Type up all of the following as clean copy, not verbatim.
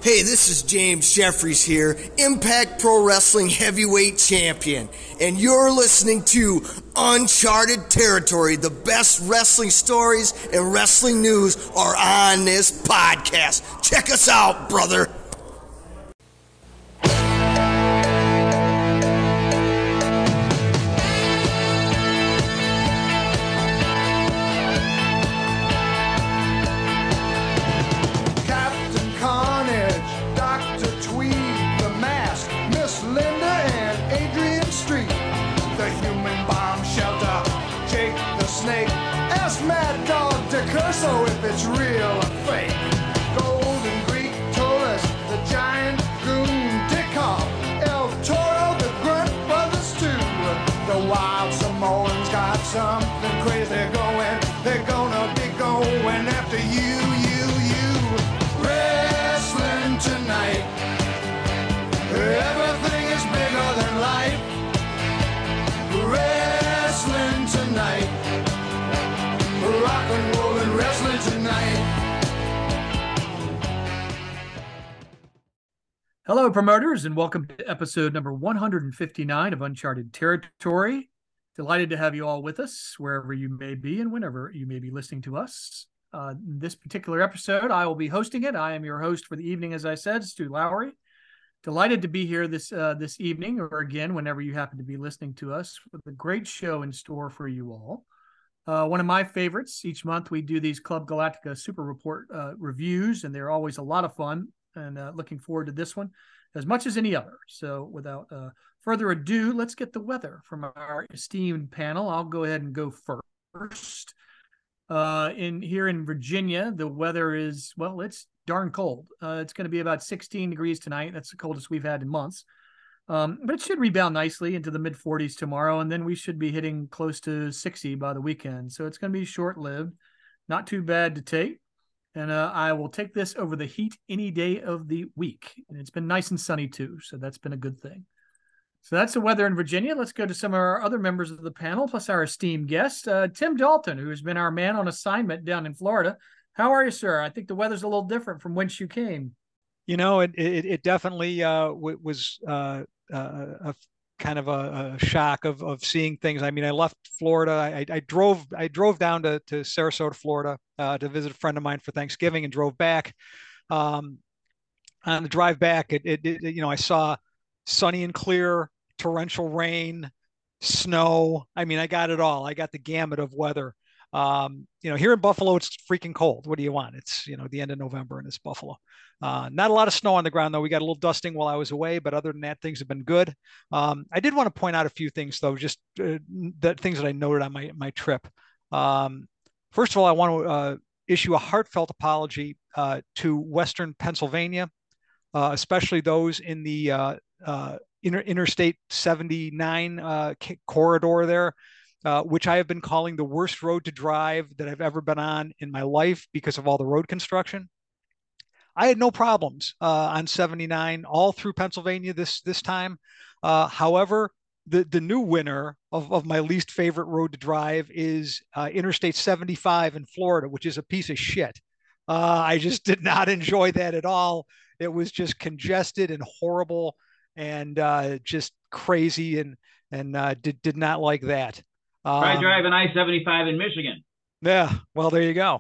Hey, this is James Jeffries here, Impact Pro Wrestling Heavyweight Champion, and you're listening to Uncharted Territory. The best wrestling stories and wrestling news are on this podcast. Check us out, brother. So if it's real or fake, Golden Greek told us the giant goon Dickoff, El Toro, the Grunt Brothers too. The Wild Samoans got something crazy going. They're gonna be going after you. Wrestling tonight, everything is bigger than life. Wrestling tonight, rock and roll and wrestling tonight. Hello, promoters, and welcome to episode number 159 of Uncharted Territory. Delighted to have you all with us, wherever you may be and whenever you may be listening to us. This particular episode, I will be hosting it. I am your host for the evening, as I said, Stu Lowry. Delighted to be here this evening, or again, whenever you happen to be listening to us, with a great show in store for you all. One of my favorites. Each month we do these Club Galactica Super Report reviews, and they're always a lot of fun, and looking forward to this one as much as any other. So without further ado, let's get the weather from our esteemed panel. I'll go ahead and go first. Here in Virginia, the weather is, well, it's darn cold. It's going to be about 16 degrees tonight. That's the coldest we've had in months. But it should rebound nicely into the mid-40s tomorrow, and then we should be hitting close to 60 by the weekend. So it's going to be short-lived, not too bad to take. And I will take this over the heat any day of the week. And it's been nice and sunny, too, so that's been a good thing. So that's the weather in Virginia. Let's go to some of our other members of the panel, plus our esteemed guest, Tim Dalton, who has been our man on assignment down in Florida. How are you, sir? I think the weather's a little different from whence you came. You know, it definitely was a kind of a shock of seeing things. I mean, I left Florida. I drove down to Sarasota, Florida, to visit a friend of mine for Thanksgiving, and drove back. On the drive back, I saw sunny and clear, torrential rain, snow. I mean, I got it all. I got the gamut of weather. Here in Buffalo, it's freaking cold. What do you want? It's, the end of November and it's Buffalo. Not a lot of snow on the ground, though. We got a little dusting while I was away, but other than that, things have been good. I did want to point out a few things, though, just the things that I noted on my trip. First of all, I want to issue a heartfelt apology to Western Pennsylvania, especially those in the Interstate 79 corridor there. Which I have been calling the worst road to drive that I've ever been on in my life because of all the road construction. I had no problems on 79 all through Pennsylvania this time. However, the new winner of my least favorite road to drive is Interstate 75 in Florida, which is a piece of shit. I just did not enjoy that at all. It was just congested and horrible and just crazy, and did not like that. Try driving I-75 in Michigan. Yeah, well, there you go.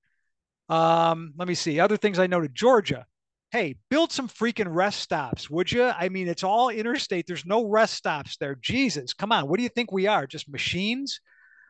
Let me see. Other things I noted. Georgia. Hey, build some freaking rest stops, would you? I mean, it's all interstate. There's no rest stops there. Jesus, come on. What do you think we are? Just machines?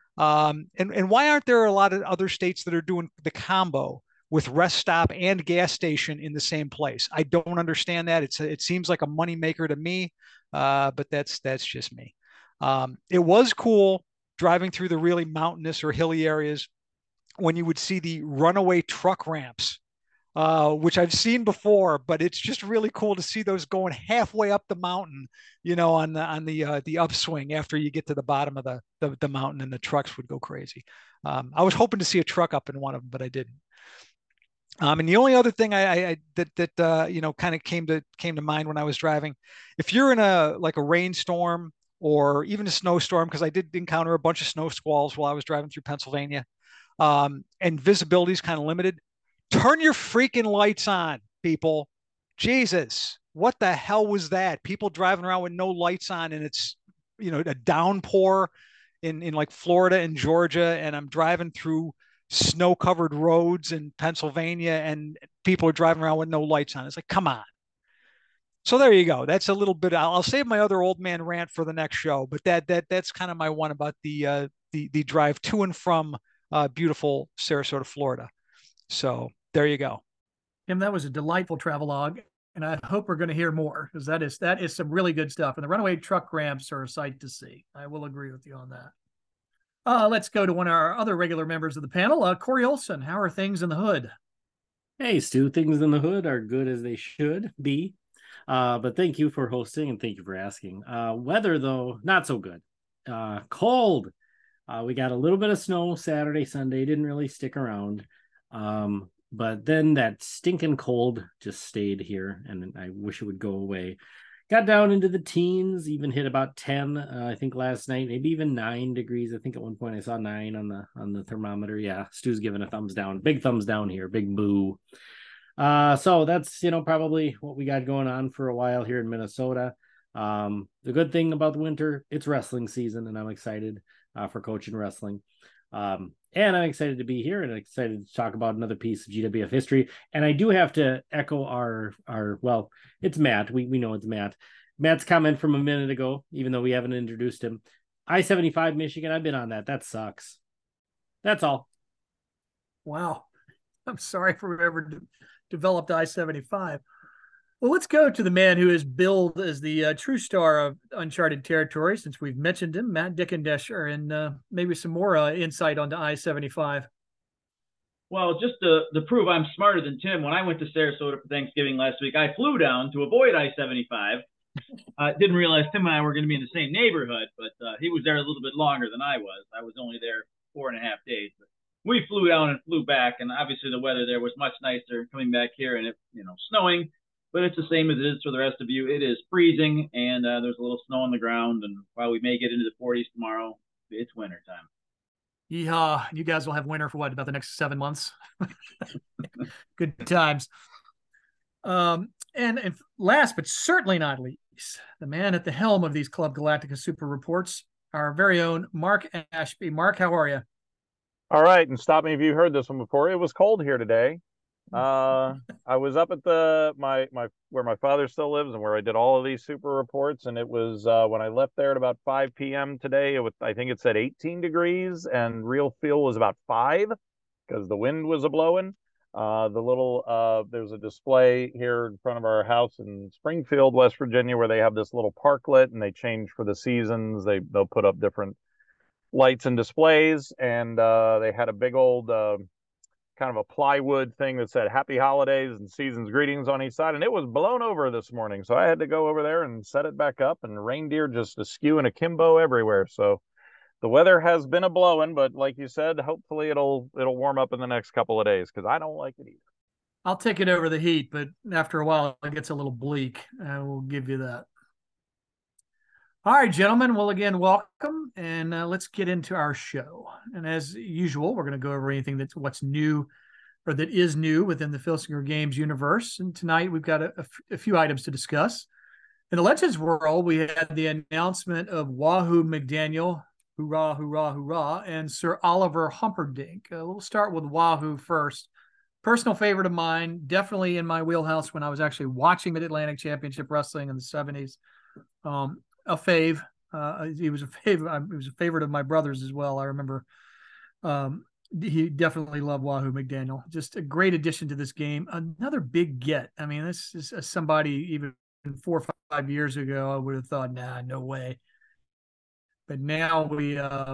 And why aren't there a lot of other states that are doing the combo with rest stop and gas station in the same place? I don't understand that. It seems like a moneymaker to me, but that's just me. It was cool driving through the really mountainous or hilly areas when you would see the runaway truck ramps, which I've seen before, but it's just really cool to see those going halfway up the mountain, on the upswing after you get to the bottom of the mountain, and the trucks would go crazy. I was hoping to see a truck up in one of them, but I didn't. And the only other thing that kind of came to mind when I was driving, if you're in a rainstorm or even a snowstorm, because I did encounter a bunch of snow squalls while I was driving through Pennsylvania, and visibility is kind of limited, turn your freaking lights on, people. Jesus, what the hell was that? People driving around with no lights on, and it's, a downpour in like Florida and Georgia, and I'm driving through snow-covered roads in Pennsylvania, and people are driving around with no lights on. It's like, come on. So there you go. That's a little bit. I'll save my other old man rant for the next show, but that's kind of my one about the drive to and from beautiful Sarasota, Florida. So there you go. Tim, that was a delightful travelogue, and I hope we're going to hear more, because that is some really good stuff. And the runaway truck ramps are a sight to see. I will agree with you on that. Let's go to one of our other regular members of the panel, Corey Olson. How are things in the hood? Hey, Stu, things in the hood are good as they should be. But thank you for hosting and thank you for asking. Weather, though, not so good. Cold. We got a little bit of snow Saturday, Sunday. Didn't really stick around. But then that stinking cold just stayed here, and I wish it would go away. Got down into the teens, even hit about 10, I think last night, maybe even 9 degrees. I think at one point I saw 9 on the thermometer. Yeah, Stu's giving a thumbs down. Big thumbs down here. Big boo. So that's, probably what we got going on for a while here in Minnesota. The good thing about the winter, it's wrestling season, and I'm excited for coaching wrestling. And I'm excited to be here and excited to talk about another piece of GWF history. And I do have to echo our well, it's Matt. We know it's Matt. Matt's comment from a minute ago, even though we haven't introduced him. I-75 Michigan, I've been on that. That sucks. That's all. Wow. I'm sorry for whoever developed I-75. Well, let's go to the man who is billed as the true star of Uncharted Territory, since we've mentioned him, Matt Dickendesher, and maybe some more insight onto I-75. Well, just to prove I'm smarter than Tim, when I went to Sarasota for Thanksgiving last week, I flew down to avoid I-75. Didn't realize Tim and I were going to be in the same neighborhood, but he was there a little bit longer than I was. I was only there 4.5 days. But we flew down and flew back, and obviously the weather there was much nicer coming back here, and it, snowing. But it's the same as it is for the rest of you. It is freezing, and there's a little snow on the ground. And while we may get into the 40s tomorrow, it's winter time. Yeehaw. You guys will have winter for what, about the next 7 months? Good times. And last but certainly not least, the man at the helm of these Club Galactica Super Reports, our very own Mark Ashby. Mark, how are you? All right, and stop me if you heard this one before. It was cold here today. I was up at my where my father still lives and where I did all of these super reports, and it was when I left there at about 5 p.m. today, I think it said 18 degrees, and real feel was about 5 because the wind was a blowing. There's a display here in front of our house in Springfield, West Virginia, where they have this little parklet, and they change for the seasons. They'll put up different lights and displays, and they had a big old kind of a plywood thing that said happy holidays and season's greetings on each side, and it was blown over this morning, so I had to go over there and set it back up, and reindeer just askew and akimbo everywhere. So the weather has been a blowing, but like you said, hopefully it'll warm up in the next couple of days, because I don't like it either. I'll take it over the heat, but after a while it gets a little bleak. I will give you that. All right, gentlemen. Well, again, welcome, and let's get into our show. And as usual, we're going to go over anything that's what's new or that is new within the Filsinger Games universe. And tonight we've got a few items to discuss. In the Legends world, we had the announcement of Wahoo McDaniel, hoorah, hoorah, hoorah, and Sir Oliver Humperdinck. We'll start with Wahoo first. Personal favorite of mine, definitely in my wheelhouse when I was actually watching Mid-Atlantic Championship Wrestling in the 70s. A fave. He was a favorite. He was a favorite of my brother's as well. I remember he definitely loved Wahoo McDaniel. Just a great addition to this game. Another big get. I mean, this is somebody even 4 or 5 years ago I would have thought, nah, no way. But now we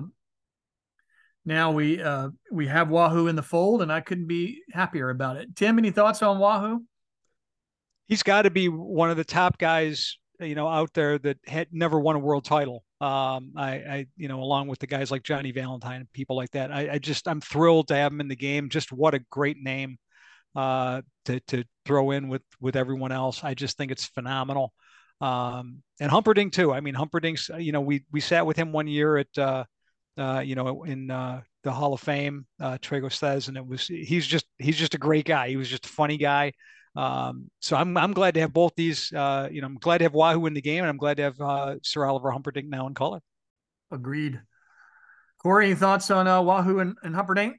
have Wahoo in the fold, and I couldn't be happier about it. Tim, any thoughts on Wahoo? He's got to be one of the top guys out there that had never won a world title. Along with the guys like Johnny Valentine and people like that. I'm thrilled to have him in the game. Just what a great name to throw in with everyone else. I just think it's phenomenal. And Humperdinck too. I mean, Humperdinck's, we sat with him one year at, in the Hall of Fame, Trago says, and he's just a great guy. He was just a funny guy. So I'm glad to have both these. I'm glad to have Wahoo in the game, and I'm glad to have Sir Oliver Humperdinck now in color. Agreed. Corey, any thoughts on Wahoo and Humperdinck?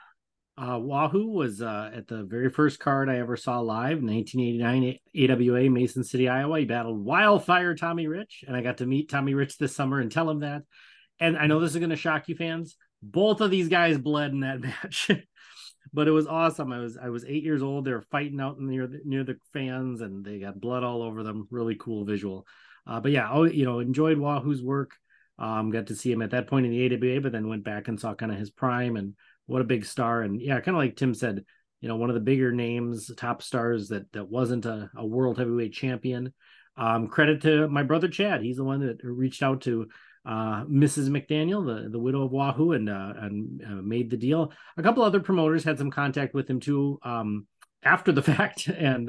Wahoo was at the very first card I ever saw live, 1989 AWA, Mason City, Iowa. He battled Wildfire Tommy Rich, and I got to meet Tommy Rich this summer and tell him that. And I know this is going to shock you fans. Both of these guys bled in that match, but it was awesome. I was 8 years old. They were fighting out near the fans, and they got blood all over them. Really cool visual. But yeah, enjoyed Wahoo's work. Got to see him at that point in the AWA, but then went back and saw kind of his prime, and what a big star. And yeah, kind of like Tim said, one of the bigger names, top stars that wasn't a world heavyweight champion. Credit to my brother Chad. He's the one that reached out to Mrs. McDaniel, the widow of Wahoo, and made the deal. A couple other promoters had some contact with him too after the fact, and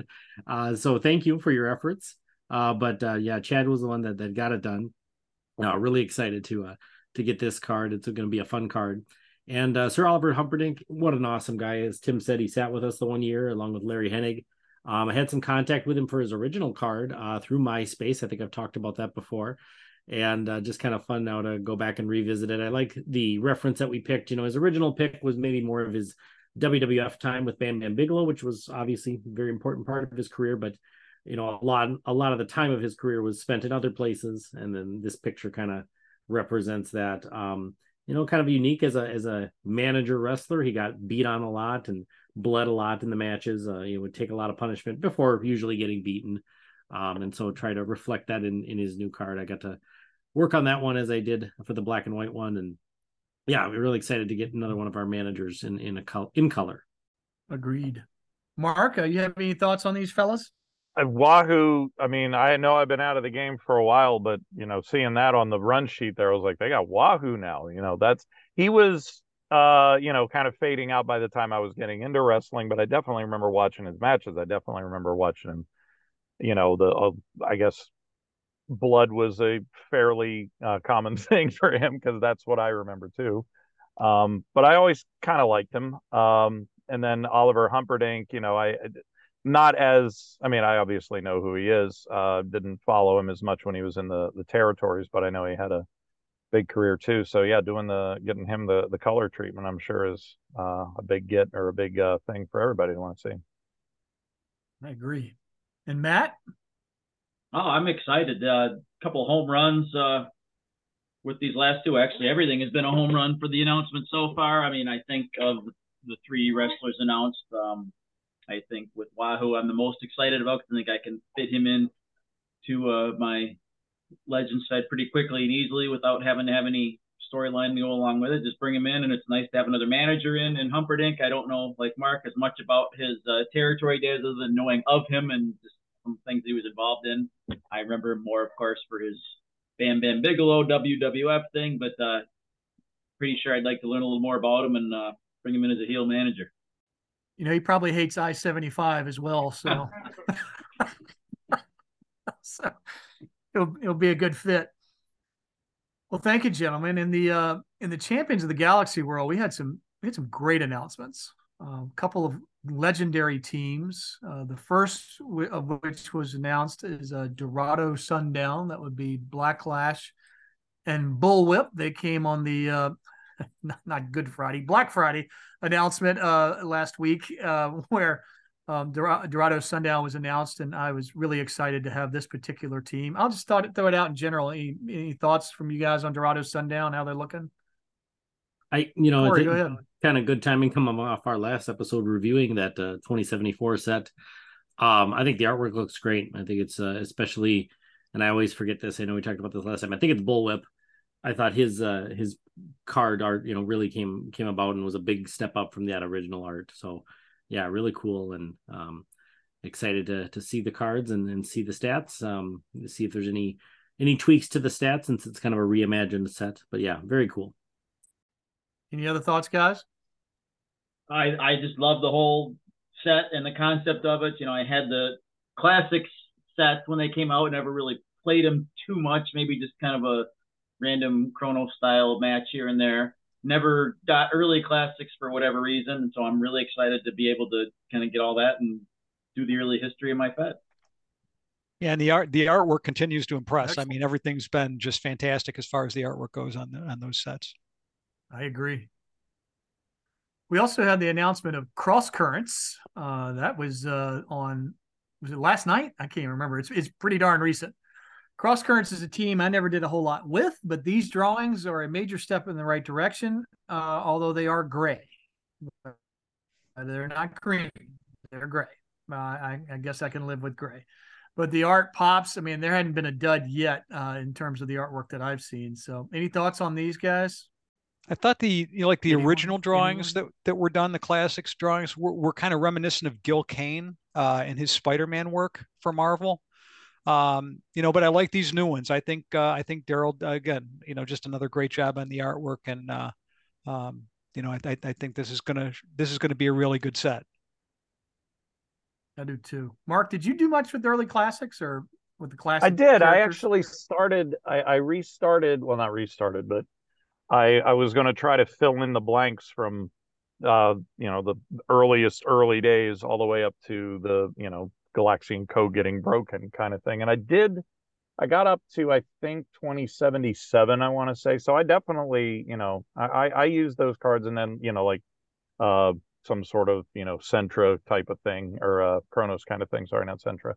so thank you for your efforts. But yeah, Chad was the one that got it done. Really excited to get this card. It's going to be a fun card. And Sir Oliver Humperdinck, what an awesome guy. As Tim said, he sat with us the one year along with Larry Hennig. I had some contact with him for his original card through MySpace. I think I've talked about that before. And just kind of fun now to go back and revisit it. I like the reference that we picked. His original pick was maybe more of his WWF time with Bam Bam Bigelow, which was obviously a very important part of his career. But a lot of the time of his career was spent in other places, and then this picture kind of represents that. Kind of unique as a manager wrestler. He got beat on a lot and bled a lot in the matches. He would take a lot of punishment before usually getting beaten, and so try to reflect that in his new card. I got to work on that one as I did for the black and white one, and yeah, we're really excited to get another one of our managers in color. Agreed. Mark, you have any thoughts on these fellas? Wahoo, I mean, I know I've been out of the game for a while, but seeing that on the run sheet there, I was like, they got Wahoo now. He was kind of fading out by the time I was getting into wrestling, but I definitely remember watching his matches. I definitely remember watching him. I guess blood was a fairly common thing for him, because that's what I remember too. But I always kind of liked him. And then Oliver Humperdinck, I obviously know who he is. Didn't follow him as much when he was in the territories, but I know he had a big career too. So yeah, getting him the color treatment, I'm sure is a big get, or a big thing for everybody to want to see. I agree. And Matt? Oh, I'm excited. A couple of home runs with these last two. Actually, everything has been a home run for the announcement so far. I mean, I think of the three wrestlers announced. I think with Wahoo, I'm the most excited about, because I think I can fit him in to my legend side pretty quickly and easily without having to have any storyline to go along with it. Just bring him in, and it's nice to have another manager in. And Humperdinck, I don't know, like Mark, as much about his territory days other than knowing of him and just some things he was involved in. I remember him more, of course, for his Bam Bam Bigelow WWF thing, but pretty sure I'd like to learn a little more about him and bring him in as a heel manager. He probably hates I-75 as well, so so it'll be a good fit. Well, thank you, gentlemen. In the Champions of the Galaxy world, we had some great announcements. A couple of legendary teams. The first of which was announced is Dorado Sundown. That would be Blacklash and Bullwhip. They came on the not Good Friday, Black Friday announcement last week, where Dorado Sundown was announced, and I was really excited to have this particular team. I'll just throw it out in general. Any thoughts from you guys on Dorado Sundown, how they're looking? Corey, I think kind of good timing coming off our last episode reviewing that 2074 set. I think the artwork looks great. I think it's especially, and I always forget this, I know we talked about this last time, I think it's Bullwhip. I thought his card art, really came about and was a big step up from that original art. So yeah, really cool, and excited to see the cards and see the stats, to see if there's any tweaks to the stats, since it's kind of a reimagined set. But yeah, very cool. Any other thoughts, guys? I just love the whole set and the concept of it. I had the classics sets when they came out, never really played them too much, maybe just kind of a random chrono style match here and there. Never got early classics for whatever reason. So I'm really excited to be able to kind of get all that and do the early history of my Fed. Yeah, and the artwork continues to impress. Excellent. I mean, everything's been just fantastic as far as the artwork goes on those sets. I agree. We also had the announcement of Cross Currents. That was was it last night? I can't remember. It's pretty darn recent. Cross Currents is a team I never did a whole lot with, but these drawings are a major step in the right direction, although they are gray. They're not green. They're gray. I guess I can live with gray. But the art pops. I mean, there hadn't been a dud yet in terms of the artwork that I've seen. So any thoughts on these guys? I thought the original drawings anyone? that were done, the classics drawings, were kind of reminiscent of Gil Kane and his Spider-Man work for Marvel. But I like these new ones. I think Daryl, again, just another great job on the artwork, and I think this is gonna be a really good set. I do too. Mark, did you do much with the early classics or with the classic? I did. I characters? actually started. I restarted. Well, not restarted, but I was going to try to fill in the blanks from the early days all the way up to the Galaxian code getting broken kind of thing. And I got up to, I think, 2077, I want to say. So I definitely, I used those cards, and then some sort of Sentra type of thing, or Chronos kind of thing. Sorry, not Sentra.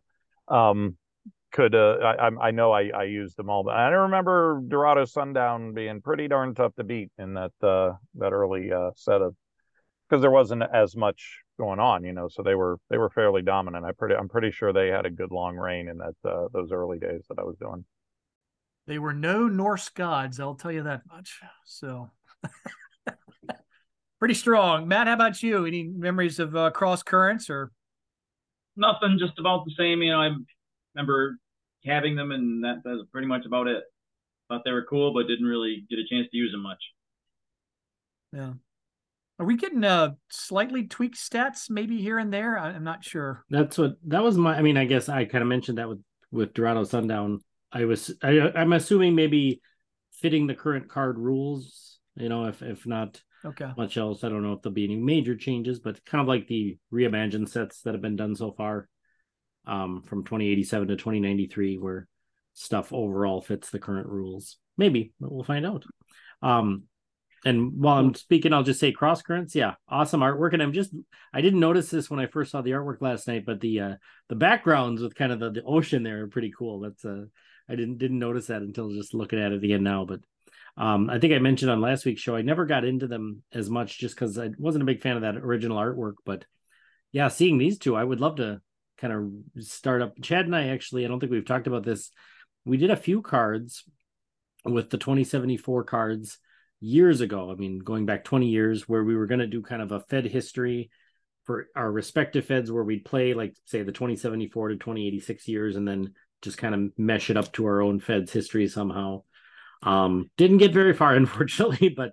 I know I used them all, but I remember Dorado Sundown being pretty darn tough to beat in that early set of, because there wasn't as much going on, so they were fairly dominant. I'm pretty sure they had a good long reign in that those early days that I was doing. They were no Norse gods, I'll tell you that much. So pretty strong. Matt, how about you? Any memories of Cross Currents or? Nothing, just about the same. I remember having them, and that's pretty much about it. Thought they were cool, but didn't really get a chance to use them much. Yeah. Are we getting slightly tweaked stats maybe here and there? I'm not sure. That was I mean, I guess I kind of mentioned that with Dorado Sundown. I'm assuming maybe fitting the current card rules, if not okay, much else. I don't know if there'll be any major changes, but kind of like the reimagined sets that have been done so far, from 2087 to 2093, where stuff overall fits the current rules. Maybe, but we'll find out. And while I'm speaking, I'll just say Cross Currents, yeah, awesome artwork. And I didn't notice this when I first saw the artwork last night, but the backgrounds with kind of the ocean there are pretty cool. That's I didn't notice that until just looking at it again now. But I think I mentioned on last week's show, I never got into them as much just because I wasn't a big fan of that original artwork. But yeah, seeing these two, I would love to kind of start up. Chad and I actually, I don't think we've talked about this. We did a few cards with the 2074 cards years ago. I mean, going back 20 years, where we were going to do kind of a Fed history for our respective Feds, where we'd play, like, say, the 2074 to 2086 years, and then just kind of mesh it up to our own Fed's history somehow. Didn't get very far, unfortunately, but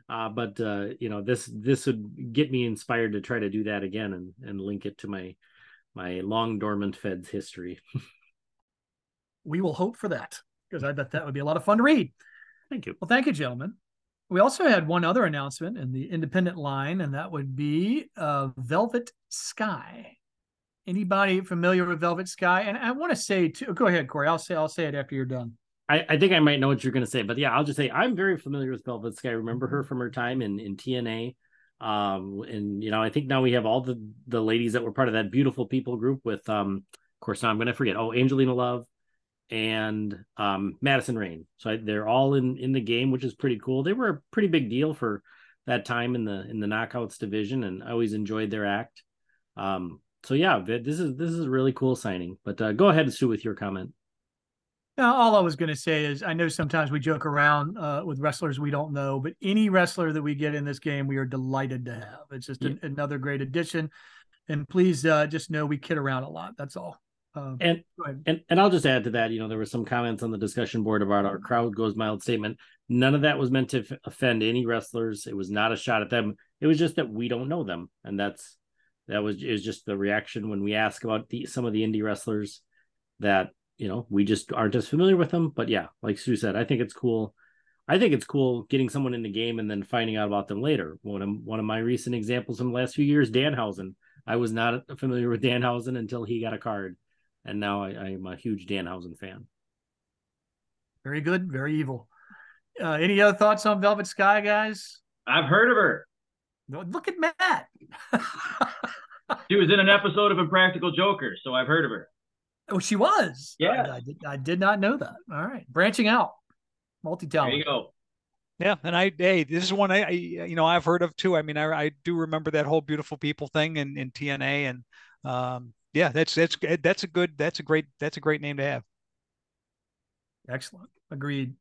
this would get me inspired to try to do that again and link it to my long dormant Fed's history. We will hope for that, because I bet that would be a lot of fun to read. Thank you. Well, thank you, gentlemen. We also had one other announcement in the independent line, and that would be Velvet Sky. Anybody familiar with Velvet Sky? And I want to say too, go ahead, Corey. I'll say it after you're done. I think I might know what you're going to say, but yeah, I'll just say I'm very familiar with Velvet Sky. I remember her from her time in TNA. And I think now we have all the ladies that were part of that Beautiful People group with, of course, now I'm going to forget. Oh, Angelina Love and Madison Rain. So they're all in the game, which is pretty cool. They were a pretty big deal for that time in the Knockouts division, and I always enjoyed their act. So yeah, this is a really cool signing. But go ahead, Stu, with your comment. Now, all I was going to say is I know sometimes we joke around with wrestlers we don't know, but any wrestler that we get in this game, we are delighted to have. It's just another great addition. And please just know we kid around a lot. That's all. And I'll just add to that, there were some comments on the discussion board about our crowd goes mild statement. None of that was meant to offend any wrestlers. It was not a shot at them. It was just that we don't know them. And it was just the reaction when we ask about some of the indie wrestlers that, we just aren't as familiar with them. But yeah, like Stu said, I think it's cool. I think it's cool getting someone in the game and then finding out about them later. One of my recent examples in the last few years, Danhausen. I was not familiar with Danhausen until he got a card, and now I'm a huge Danhausen fan. Very good, very evil. Any other thoughts on Velvet Sky, guys? I've heard of her. Look at Matt. She was in an episode of Impractical Jokers, so I've heard of her. Oh, she was. Yeah. I did not know that. All right, branching out, There multi-talented. you go. Yeah, and this is one I've heard of too. I mean, I do remember that whole Beautiful People thing in TNA, and yeah, that's a great name to have. Excellent. Agreed.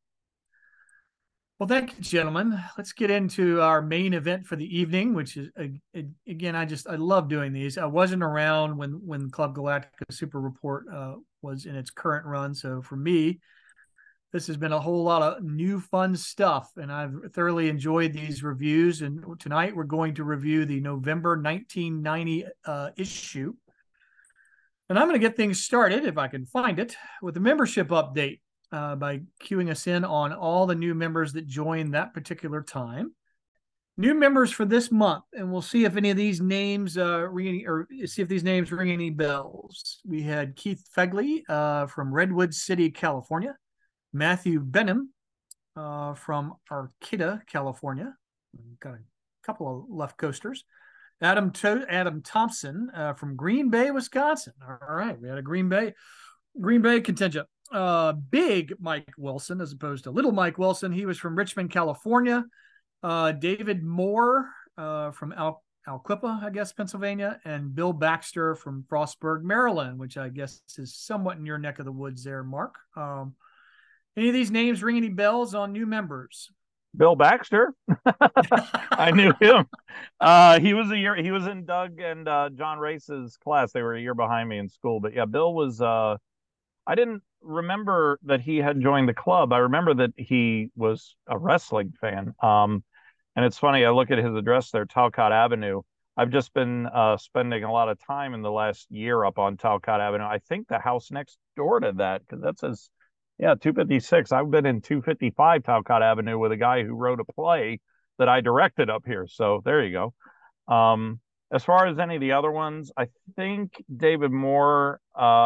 Well, thank you, gentlemen. Let's get into our main event for the evening, which is, again, I love doing these. I wasn't around when Club Galactica Super Report was in its current run. So for me, this has been a whole lot of new fun stuff, and I've thoroughly enjoyed these reviews. And tonight we're going to review the November 1990 issue. And I'm going to get things started, if I can find it, with a membership update. By queuing us in on all the new members that joined that particular time. New members for this month, and we'll see if any of these names ring any bells. We had Keith Fegley from Redwood City, California. Matthew Benham from Arcata, California. Got a couple of left coasters. Adam Thompson from Green Bay, Wisconsin. All right, we had a Green Bay contingent. Big Mike Wilson as opposed to little Mike Wilson. He was from Richmond, California. David Moore from Alquippa, I guess, Pennsylvania, and Bill Baxter from Frostburg, Maryland, which I guess is somewhat in your neck of the woods there, Mark. Any of these names ring any bells on new members? Bill Baxter. I knew him. He was in Doug and John Race's class. They were a year behind me in school. But yeah, Bill was I didn't remember that he had joined the club. I remember that he was a wrestling fan. And it's funny, I look at his address there, Talcott Avenue. I've just been spending a lot of time in the last year up on Talcott Avenue. I think the house next door to that, because that says, 256. I've been in 255 Talcott Avenue with a guy who wrote a play that I directed up here. So there you go. As far as any of the other ones, I think David Moore,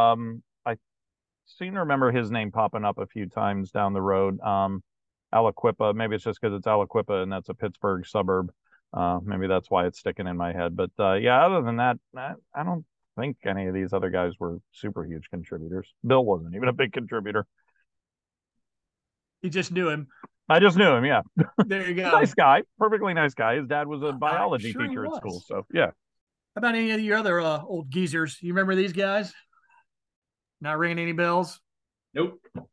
seem to remember his name popping up a few times down the road. Aliquippa, maybe it's just because it's Aliquippa and that's a Pittsburgh suburb. Maybe that's why it's sticking in my head. But other than that, I don't think any of these other guys were super huge contributors. Bill wasn't even a big contributor. You just knew him. I just knew him, yeah. There you go. Nice guy, perfectly nice guy. His dad was a biology sure teacher at school, so yeah. How about any of your other old geezers? You remember these guys? Not ringing any bells? Nope. All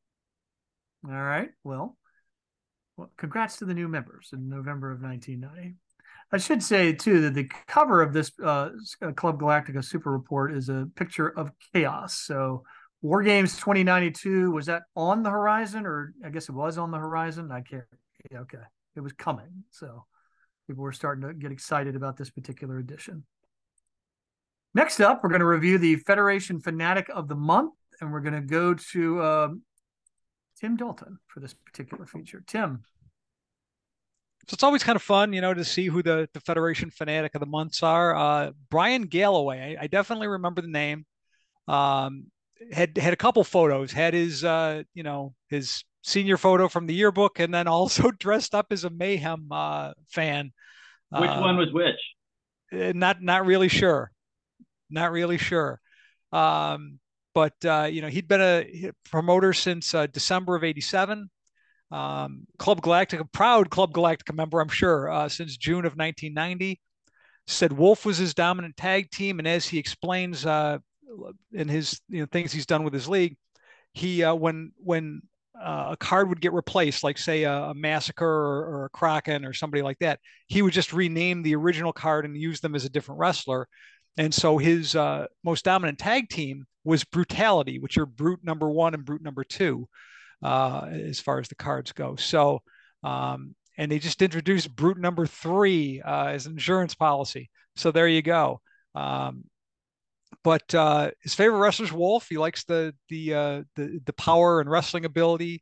right. Well, congrats to the new members in November of 1990. I should say, too, that the cover of this Club Galactica Super Report is a picture of chaos. So War Games 2092, was that on the horizon? Or I guess it was on the horizon. I can't. Yeah, okay. It was coming. So people were starting to get excited about this particular edition. Next up, we're going to review the Federation Fanatic of the Month, and we're going to go to Tim Dalton for this particular feature. Tim. So it's always kind of fun, to see who the Federation Fanatic of the Months are. Brian Galloway, I definitely remember the name. Had a couple photos, had his, his senior photo from the yearbook, and then also dressed up as a Mayhem fan. Which one was which? Not really sure. Not really sure. But he'd been a promoter since December of '87. Club Galactica, proud Club Galactica member, I'm sure, since June of 1990. Said Wolf was his dominant tag team, and as he explains in his things he's done with his league, he when a card would get replaced, like say a Massacre or a Kraken or somebody like that, he would just rename the original card and use them as a different wrestler. And so his most dominant tag team was Brutality, which are Brute number 1 and Brute number 2, as far as the cards go. So, and they just introduced Brute number 3 as an insurance policy. So there you go. But his favorite wrestler is Wolf. He likes the power and wrestling ability.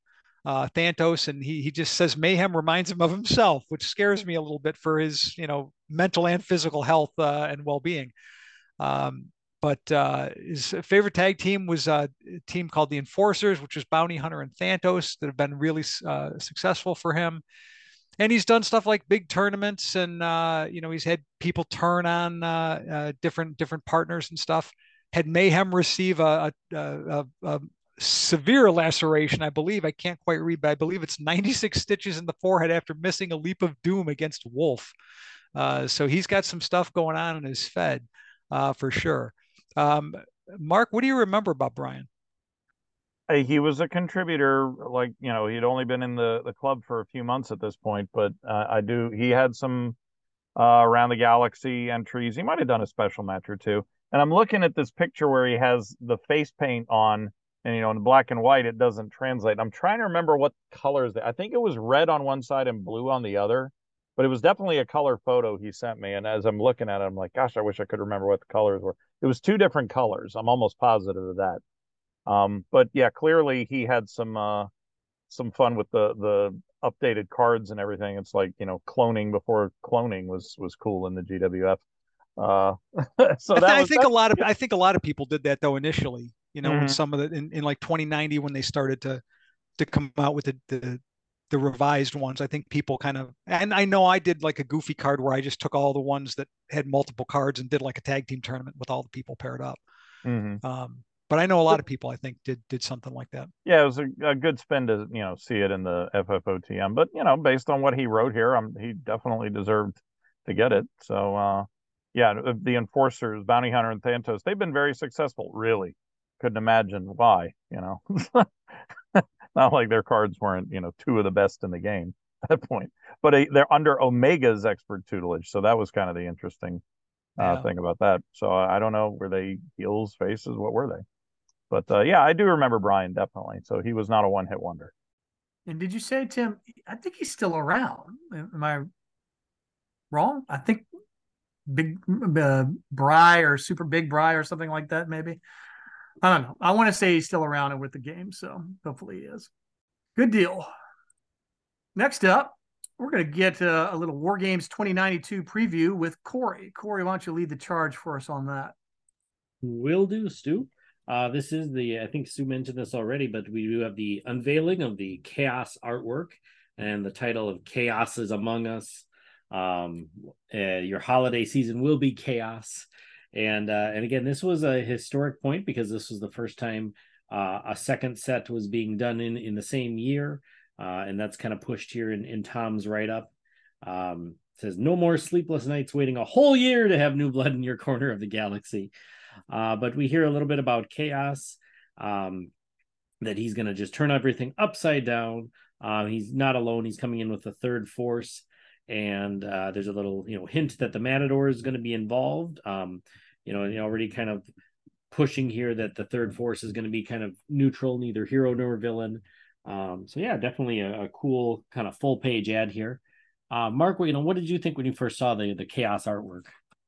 Thantos, and he just says Mayhem reminds him of himself, which scares me a little bit for his mental and physical health and well-being. But his favorite tag team was a team called the Enforcers, which was Bounty Hunter and Thantos, that have been really successful for him. And he's done stuff like big tournaments, and he's had people turn on different partners and stuff. Had Mayhem receive a severe laceration, I believe. I can't quite read, but I believe it's 96 stitches in the forehead after missing a leap of doom against Wolf. So he's got some stuff going on in his Fed for sure. Mark, what do you remember about Brian? He was a contributor, like, he'd only been in the club for a few months at this point, but he had some around the galaxy entries. He might have done a special match or two. And I'm looking at this picture where he has the face paint on, and in black and white, it doesn't translate. I'm trying to remember what colors I think it was red on one side and blue on the other, but it was definitely a color photo he sent me. And as I'm looking at it, I'm like, gosh, I wish I could remember what the colors were. It was two different colors. I'm almost positive of that. But yeah, clearly he had some fun with the updated cards and everything. It's like, cloning before cloning was cool in the GWF. So that I think a lot of people did that though initially, when some of in like 2090 when they started to come out with the revised ones. I think people kind of, and I know I did like a goofy card where I just took all the ones that had multiple cards and did like a tag team tournament with all the people paired up. But I know a lot of people, I think, did something like that. Yeah, it was a good spin to see it in the FFOTM. But based on what he wrote here, he definitely deserved to get it. So yeah, the Enforcers, Bounty Hunter, and Thantos, they've been very successful. Really, couldn't imagine why. Not like their cards weren't two of the best in the game at that point. But they're under Omega's expert tutelage, so that was kind of the interesting thing about that. So I don't know, were they heels, faces? What were they? But yeah, I do remember Brian, definitely. So he was not a one-hit wonder. And did you say, Tim, I think he's still around. Am I wrong? I think Big Bry or Super Big Bry or something like that, maybe. I don't know. I want to say he's still around and with the game, so hopefully he is. Good deal. Next up, we're going to get a little War Games 2092 preview with Corey. Corey, why don't you lead the charge for us on that? Will do, Stu. This is I think Stu mentioned this already, but we do have the unveiling of the Chaos artwork and the title of Chaos is Among Us. Your holiday season will be chaos. And again, this was a historic point because this was the first time a second set was being done in the same year. And that's kind of pushed here in Tom's write-up. It says, no more sleepless nights waiting a whole year to have new blood in your corner of the galaxy. But we hear a little bit about Chaos, that he's going to just turn everything upside down. He's not alone. He's coming in with a third force. And there's a little, hint that the Matador is going to be involved. Already kind of pushing here that the third force is going to be kind of neutral, neither hero nor villain. So yeah, definitely a cool kind of full page ad here. Mark, what did you think when you first saw the Chaos artwork?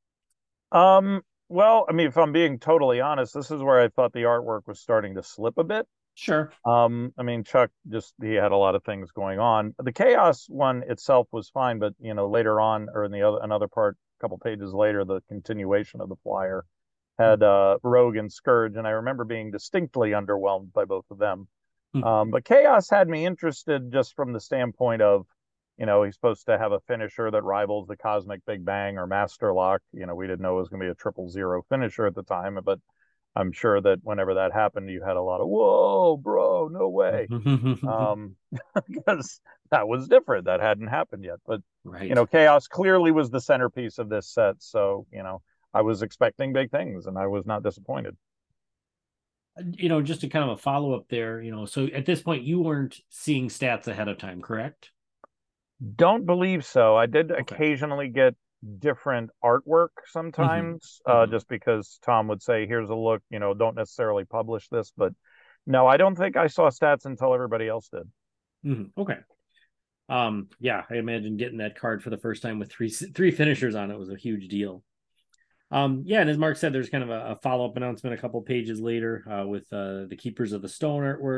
Well, I mean, if I'm being totally honest, this is where I thought the artwork was starting to slip a bit. Sure. I mean, Chuck he had a lot of things going on. The Chaos one itself was fine, but later on, or in another part, a couple pages later, the continuation of the flyer had Rogue and Scourge, and I remember being distinctly underwhelmed by both of them. But Chaos had me interested just from the standpoint of, he's supposed to have a finisher that rivals the Cosmic Big Bang or Master Lock. We didn't know it was going to be a 000 finisher at the time, but I'm sure that whenever that happened, you had a lot of, whoa, bro, no way. Because that was different. That hadn't happened yet. But, right. Chaos clearly was the centerpiece of this set. So, I was expecting big things and I was not disappointed. Just to kind of a follow-up there, so at this point, you weren't seeing stats ahead of time, correct? Don't believe so. I did occasionally get different artwork sometimes, just because Tom would say, here's a look, don't necessarily publish this, but no, I don't think I saw stats until everybody else did. Okay. Yeah, I imagine getting that card for the first time with three finishers on it was a huge deal. Yeah, and as Mark said, there's kind of a follow-up announcement a couple pages later with the Keepers of the Stone artwork.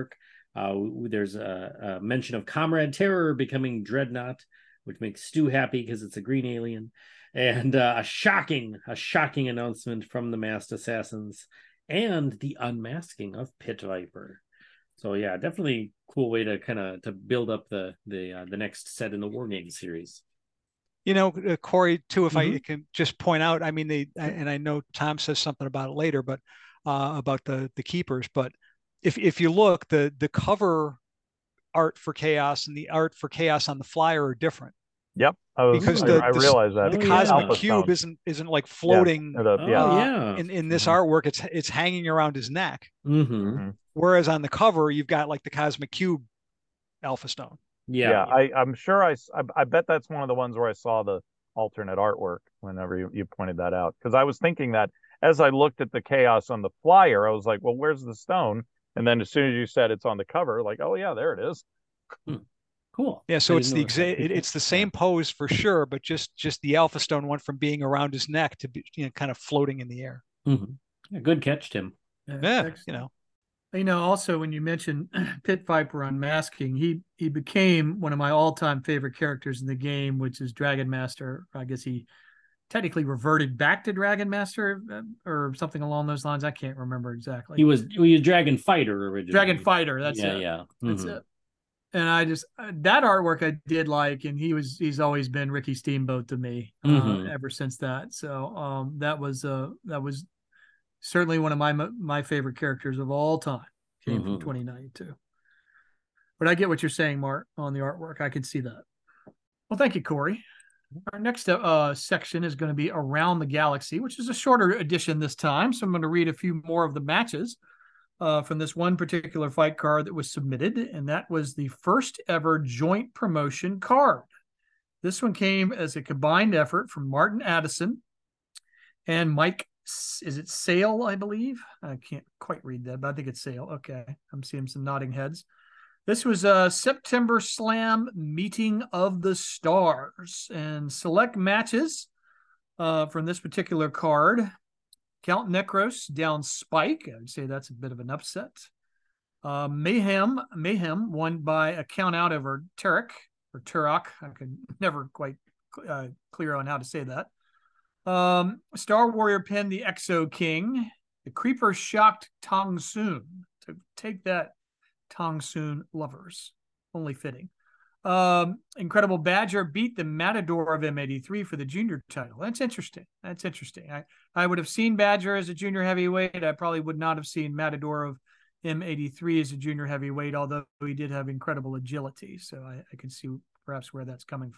There's a mention of Comrade Terror becoming Dreadnought, which makes Stu happy because it's a green alien, and a shocking announcement from the Masked Assassins and the unmasking of Pit Viper. So yeah, definitely cool way to kind of to build up the next set in the War Games series. Corey, too, if I can just point out, I mean, and I know Tom says something about it later, but about the keepers. But if you look, the cover art for Chaos and the art for Chaos on the flyer are different. Yep, I realize that the cosmic cube isn't like floating. In this artwork, it's hanging around his neck. Whereas on the cover, you've got like the cosmic cube Alpha Stone. I'm sure I bet that's one of the ones where I saw the alternate artwork whenever you pointed that out, because I was thinking that as I looked at the Chaos on the flyer, I was like, well, where's the stone? And then as soon as you said it's on the cover, like, oh yeah, there it is. Cool. Yeah, so it's the same pose for sure, but just the Alpha Stone went from being around his neck to be kind of floating in the air. Yeah, good catch, Tim. Also when you mentioned Pit Viper unmasking, he became one of my all-time favorite characters in the game, which is Dragon Master. I guess he technically reverted back to Dragon Master or something along those lines. I can't remember exactly. He was Dragon Fighter originally. Dragon Fighter, that's it. Yeah. That's it. And I just that artwork I did like, and he's always been Ricky Steamboat to me ever since that. So that was certainly one of my favorite characters of all time. Came from 2092. But I get what you're saying, Mark, on the artwork. I can see that. Well, thank you, Corey. Our next section is going to be Around the Galaxy, which is a shorter edition this time. So I'm going to read a few more of the matches from this one particular fight card that was submitted, and that was the first ever joint promotion card. This one came as a combined effort from Martin Addison and Mike, is it Sale, I believe? I can't quite read that, but I think it's Sale. Okay, I'm seeing some nodding heads. This was a September Slam Meeting of the Stars, and select matches from this particular card. Count Necros down Spike. I would say that's a bit of an upset. Mayhem won by a count out over Turok. I could never quite clear on how to say that. Star Warrior pinned the Exo King. The Creeper shocked Tong Soon. So take that, Tong Soon lovers. Only fitting. Incredible Badger beat the Matador of M83 for the junior title. That's interesting. I would have seen Badger as a junior heavyweight. I probably would not have seen Matador of M83 as a junior heavyweight, although he did have incredible agility. So I can see perhaps where that's coming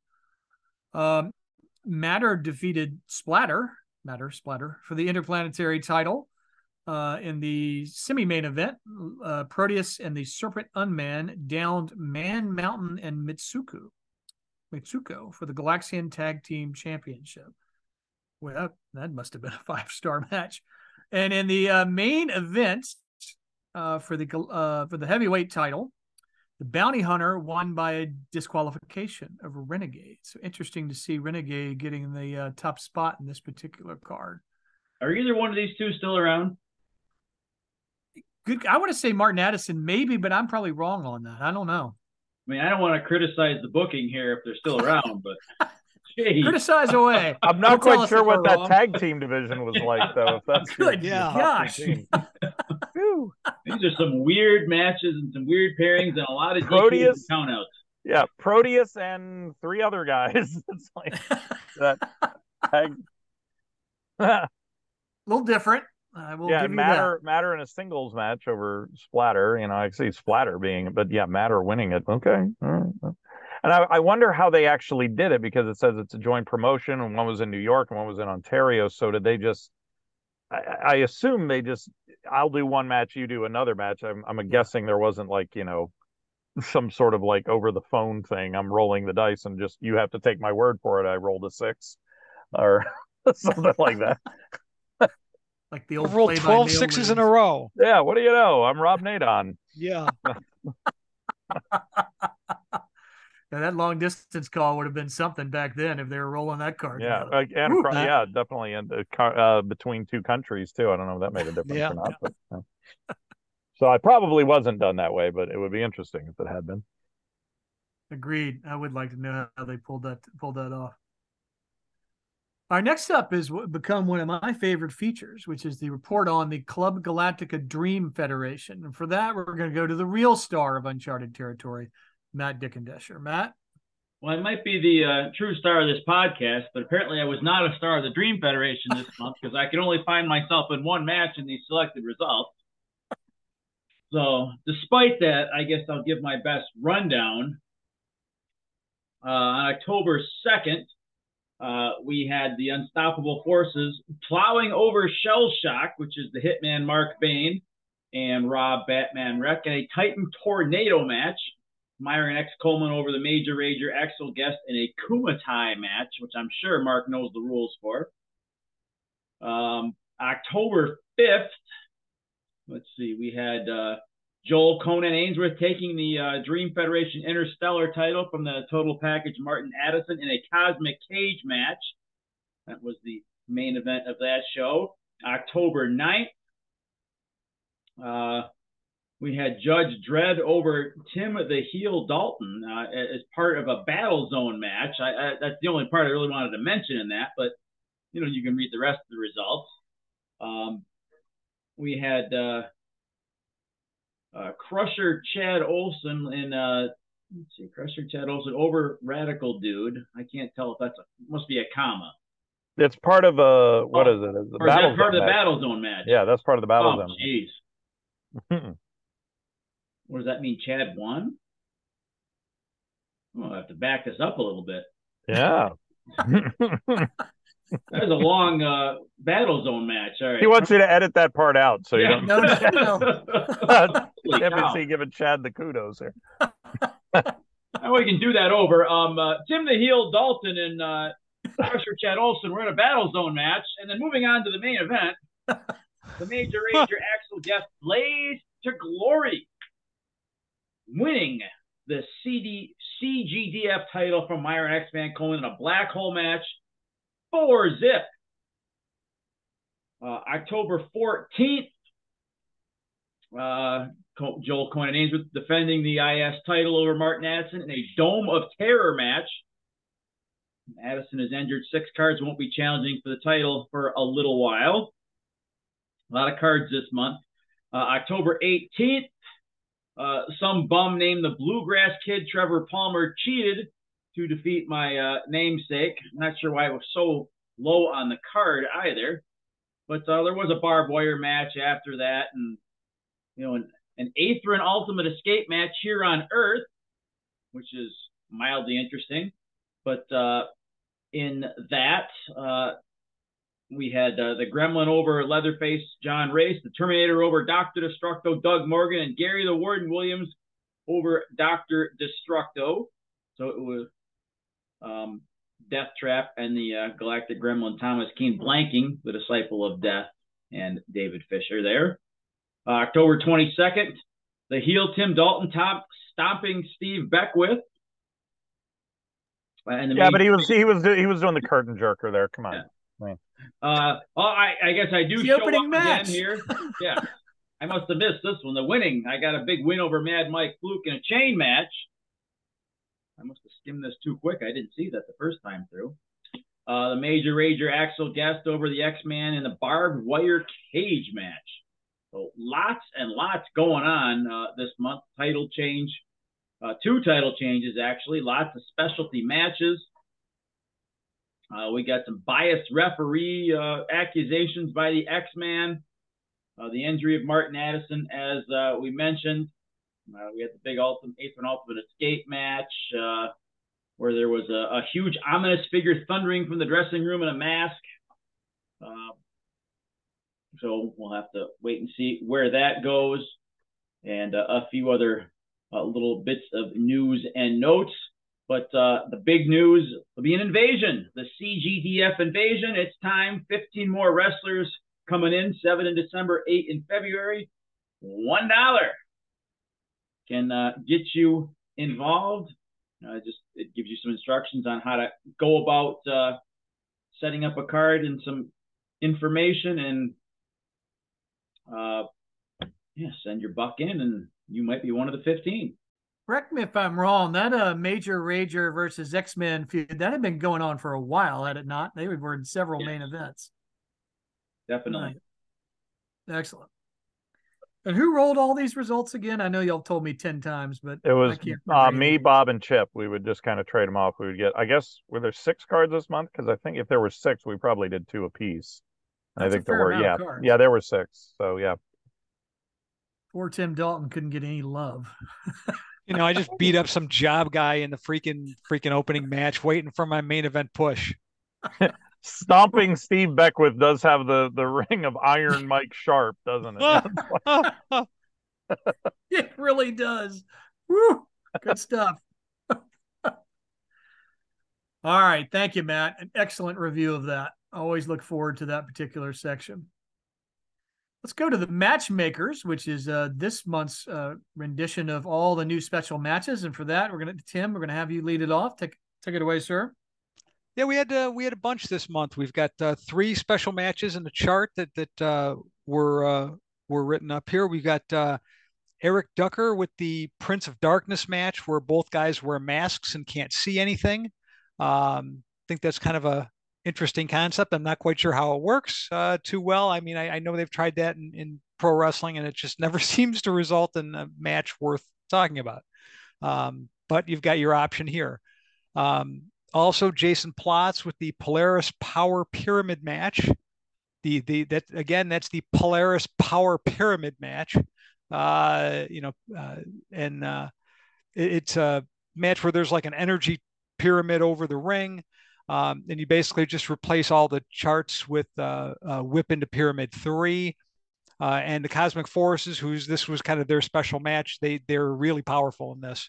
from. Matter defeated Splatter for the Interplanetary title. In the semi-main event, Proteus and the Serpent Unman downed Man Mountain and Mitsuko for the Galaxian Tag Team Championship. Well, that must have been a 5-star match. And in the main event for the heavyweight title, the Bounty Hunter won by a disqualification over Renegade. So interesting to see Renegade getting the top spot in this particular card. Are either one of these two still around? Good. I want to say Martin Addison, maybe, but I'm probably wrong on that. I don't know. I mean, I don't want to criticize the booking here if they're still around, but geez. Criticize away. I'm not quite sure what that tag team division was like, though. If that's good, gosh. These are some weird matches and some weird pairings and a lot of Proteus count outs. Yeah, Proteus and 3 other guys. It's like that tag. A little different. I will give you Matter in a singles match over Splatter. I see Splatter but Matter winning it. Okay. All right. And I wonder how they actually did it, because it says it's a joint promotion and one was in New York and one was in Ontario. So did they just, I assume they just, I'll do one match, you do another match. I'm guessing there wasn't some sort of over the phone thing. I'm rolling the dice and just, you have to take my word for it. I rolled a 6 or something like that. Like the old rolled 12 sixes in a row. Yeah, what do you know? I'm Rob Nadon. Yeah. That long distance call would have been something back then if they were rolling that card. Yeah, definitely in between 2 countries too. I don't know if that made a difference or not. But, So I probably wasn't done that way, but it would be interesting if it had been. Agreed. I would like to know how they pulled that off. Our next up is become one of my favorite features, which is the report on the Club Galactica Dream Federation. And for that, we're going to go to the real star of Uncharted Territory, Matt Dickendesher. Matt? Well, I might be the true star of this podcast, but apparently I was not a star of the Dream Federation this month because I could only find myself in one match in these selected results. So despite that, I guess I'll give my best rundown. On October 2nd, we had the Unstoppable Forces plowing over Shell Shock, which is the Hitman Mark Bain and Rob Batman Wreck, in a Titan Tornado match. Myron X Coleman over the Major Rager Axel Guest in a Kumatai match, which I'm sure Mark knows the rules for. October 5th, let's see, we had Joel Conan Ainsworth taking the Dream Federation Interstellar title from the Total Package Martin Addison in a Cosmic Cage match. That was the main event of that show. October 9th, we had Judge Dredd over Tim the Heel Dalton as part of a Battle Zone match. That's the only part I really wanted to mention in that, but you can read the rest of the results. We had Crusher Chad Olson in Crusher Chad Olson over Radical Dude. I can't tell if must be a comma. It's part of what is it? The Battle Zone part of the Battle Zone match. Yeah, that's part of the Battle Zone. Jeez. What does that mean? Chad won? I'll have to back this up a little bit. Yeah. That was a long Battle Zone match. All right. He wants you to edit that part out so you don't. No. MNC giving Chad the kudos here. Now we can do that over. Tim the Heel Dalton and Crusher Chad Olson were in a Battle Zone match, and then moving on to the main event, the Major Rager Axel Guest Blaze to Glory, winning the CGDF title from Myron X-Man Coleman in a black hole match, 4-zip. October 14th, Joel Conan Ainsworth defending the IS title over Martin Addison in a Dome of Terror match. Addison is injured. 6 cards, won't be challenging for the title for a little while. A lot of cards this month. October 18th, some bum named the Bluegrass Kid, Trevor Palmer, cheated to defeat my namesake. I'm not sure why it was so low on the card either. But there was a barbed wire match after that, and an Atherin Ultimate Escape match here on Earth, which is mildly interesting. But in that, we had the Gremlin over Leatherface John Race, the Terminator over Dr. Destructo Doug Morgan, and Gary the Warden Williams over Dr. Destructo. So it was Death Trap and the Galactic Gremlin Thomas Keane blanking the Disciple of Death and David Fisher there. October 22nd, the heel Tim Dalton stomping Steve Beckwith. But he was doing the curtain jerker there. Come on. Yeah. I guess I do show up again here. Yeah, I must have missed this one. The winning, I got a big win over Mad Mike Fluke in a chain match. I must have skimmed this too quick. I didn't see that the first time through. The Major Rager Axel Guest over the X-Man in the barbed wire cage match. So lots and lots going on this month. Title change, 2 title changes actually. Lots of specialty matches. We got some biased referee accusations by the X-Man. The injury of Martin Addison, as we mentioned. We had the big Atherin Ultimate Escape match where there was a huge ominous figure thundering from the dressing room in a mask. So we'll have to wait and see where that goes. And a few other little bits of news and notes. But the big news will be an invasion, the CGDF invasion. It's time. 15 more wrestlers coming in, 7 in December, 8 in February. $1 can get you involved. It gives you some instructions on how to go about setting up a card and some information. And Yeah, send your buck in, and you might be one of the 15. Correct me if I'm wrong. That Major Rager versus X-Men feud, that had been going on for a while, had it not? They were in several main events. Definitely. Right. Excellent. And who rolled all these results again? I know y'all told me 10 times, but It was I can't remember me, Bob, and Chip. We would just kind of trade them off. We would get, I guess, were there 6 cards this month? Because I think if there were 6, we probably did 2 apiece. That's I think a fair there were, amount yeah, of cards. yeah, there were 6. So yeah, Poor Tim Dalton couldn't get any love. I just beat up some job guy in the freaking opening match, waiting for my main event push. stomping Steve Beckwith does have the ring of Iron Mike Sharp, doesn't it? It really does. Woo! Good stuff. All right. Thank you, Matt. An excellent review of that. I always look forward to that particular section. Let's go to the matchmakers, which is this month's rendition of all the new special matches. And for that, Tim, we're going to have you lead it off. Take it away, sir. Yeah, we had a bunch this month. We've got 3 special matches in the chart that were written up here. We got Eric Ducker with the Prince of Darkness match, where both guys wear masks and can't see anything. I think that's kind of a interesting concept. I'm not quite sure how it works too well. I mean, I know they've tried that in pro wrestling, and it just never seems to result in a match worth talking about. But you've got your option here. Also, Jason Plotz with the Polaris Power Pyramid match. That's the Polaris Power Pyramid match. It's a match where there's like an energy pyramid over the ring. And you basically just replace all the charts with Whip into Pyramid 3. And the Cosmic Forces, this was kind of their special match. They're really powerful in this.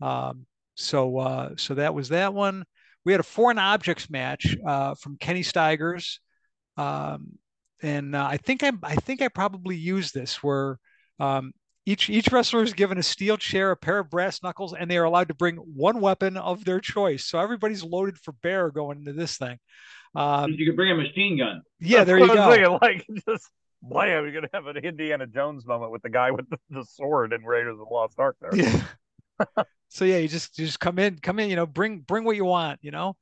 So that was that one. We had a Foreign Objects match from Kenny Steigers. And I think I probably used this where each wrestler is given a steel chair, a pair of brass knuckles, and they are allowed to bring one weapon of their choice. So everybody's loaded for bear going into this thing. You could bring a machine gun. Yeah, there you go. Thinking, like, just blam, you're gonna have an Indiana Jones moment with the guy with the sword in Raiders of the Lost Ark there. Yeah. So yeah, you just come in, bring what you want,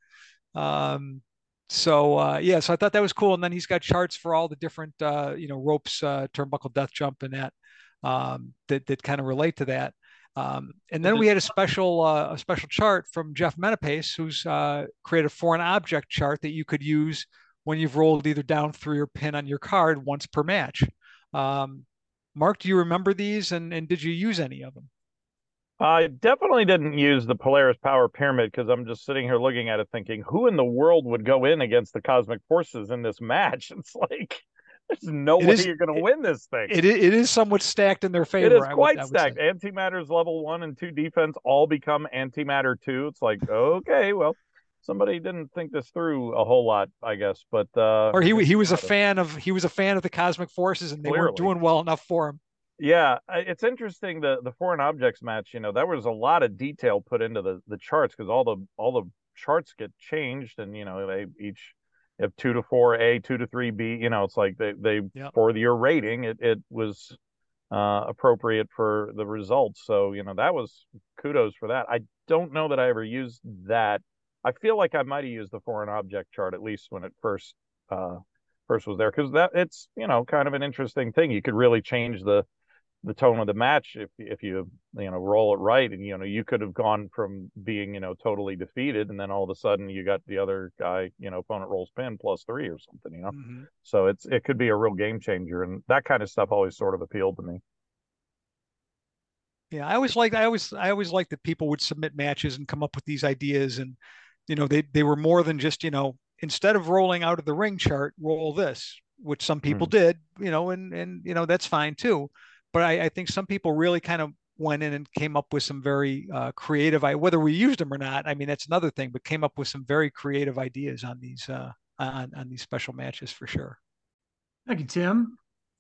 So I thought that was cool. And then he's got charts for all the different ropes, turnbuckle, death jump, and that kind of relate to that. And then we had a special chart from Jeff Menapace, who's created a foreign object chart that you could use when you've rolled either down, 3, or pin on your card once per match. Mark, do you remember these, and did you use any of them? I definitely didn't use the Polaris Power Pyramid because I'm just sitting here looking at it thinking, who in the world would go in against the Cosmic Forces in this match? It's like, there's no way you're going to win this thing. It is somewhat stacked in their favor. It is quite stacked. Antimatter's level 1 and 2 defense all become Antimatter 2. It's like, okay, well, somebody didn't think this through a whole lot, I guess. But or he was a fan of the Cosmic Forces, and they weren't doing well enough for him. Yeah, it's interesting, the foreign objects match. There was a lot of detail put into the charts because all the charts get changed, and they each have 2 to 4A, 2 to 3B. It's like they yep. For your rating, it was appropriate for the results. So that was kudos for that. I don't know that I ever used that. I feel like I might have used the foreign object chart at least when it first was there, because that it's kind of an interesting thing. You could really change the tone of the match if you roll it right, and you could have gone from being totally defeated, and then all of a sudden you got the other guy, opponent rolls pin +3 or something, Mm-hmm. So it could be a real game changer, and that kind of stuff always sort of appealed to me. Yeah, I always liked that people would submit matches and come up with these ideas, and they were more than just instead of rolling out of the ring chart, roll this, which some people did, and that's fine too. But I think some people really kind of went in and came up with some very creative, whether we used them or not, I mean, that's another thing, but came up with some very creative ideas on these on these special matches for sure. Thank you, Tim.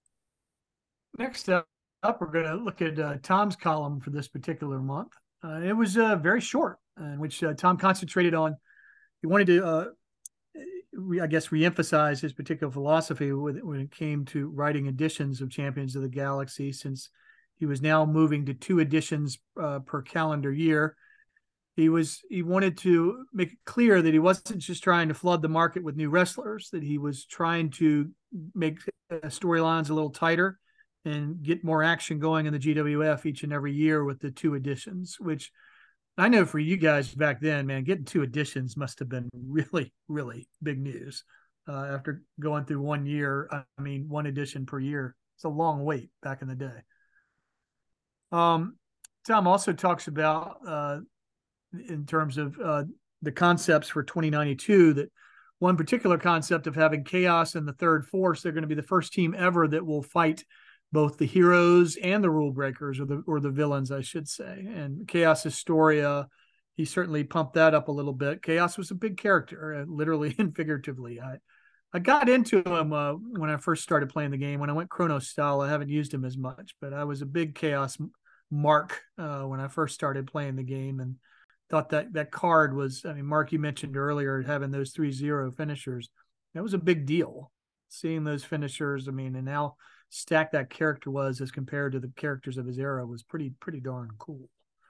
Next up, we're going to look at Tom's column for this particular month. It was very short, in which Tom concentrated on, he wanted to I guess, reemphasize his particular philosophy when it came to writing editions of Champions of the Galaxy, since he was now moving to 2 editions per calendar year. He wanted to make it clear that he wasn't just trying to flood the market with new wrestlers, that he was trying to make storylines a little tighter and get more action going in the GWF each and every year with the 2 editions, which I know for you guys back then, man, getting 2 editions must have been really, really big news. After going through 1 year, 1 edition per year. It's a long wait back in the day. Tom also talks about, in terms of the concepts for 2092, that one particular concept of having Chaos and the Third Force, they're going to be the first team ever that will fight both the heroes and the rule breakers, or the villains, I should say. And Chaos's story, he certainly pumped that up a little bit. Chaos was a big character, literally and figuratively. I got into him when I first started playing the game. When I went Chrono style, I haven't used him as much, but I was a big Chaos mark when I first started playing the game, and thought that card was, Mark, you mentioned earlier having those 3-0 finishers. That was a big deal. Seeing those finishers, and how stacked that character was as compared to the characters of his era was pretty darn cool.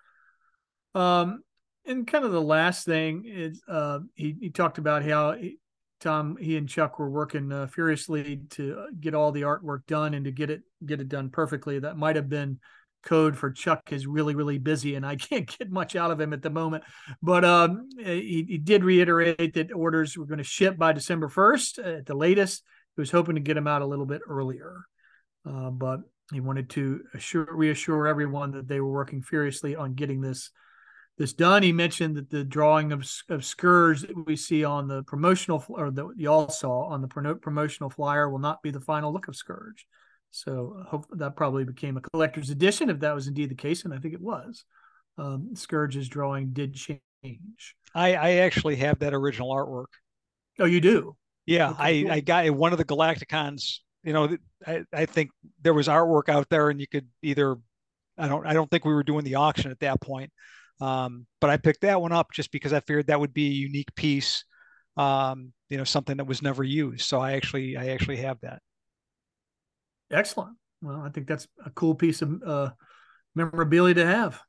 And kind of the last thing is he talked about how he and Chuck were working furiously to get all the artwork done and to get it done perfectly. That might have been code for Chuck is really, really busy and I can't get much out of him at the moment. But he did reiterate that orders were going to ship by December 1st at the latest. He was hoping to get them out a little bit earlier. But he wanted to reassure everyone that they were working furiously on getting this done. He mentioned that the drawing of Scourge that we see on the promotional, or that y'all saw on the promotional flyer, will not be the final look of Scourge. So I hope that probably became a collector's edition if that was indeed the case, and I think it was. Scourge's drawing did change. I actually have that original artwork. Oh, you do? Yeah, okay, cool. I got one of the Galacticons. I think there was artwork out there, and you could either, I don't think we were doing the auction at that point, but I picked that one up just because I figured that would be a unique piece, something that was never used. So I actually have that. Excellent. Well, I think that's a cool piece of memorabilia to have.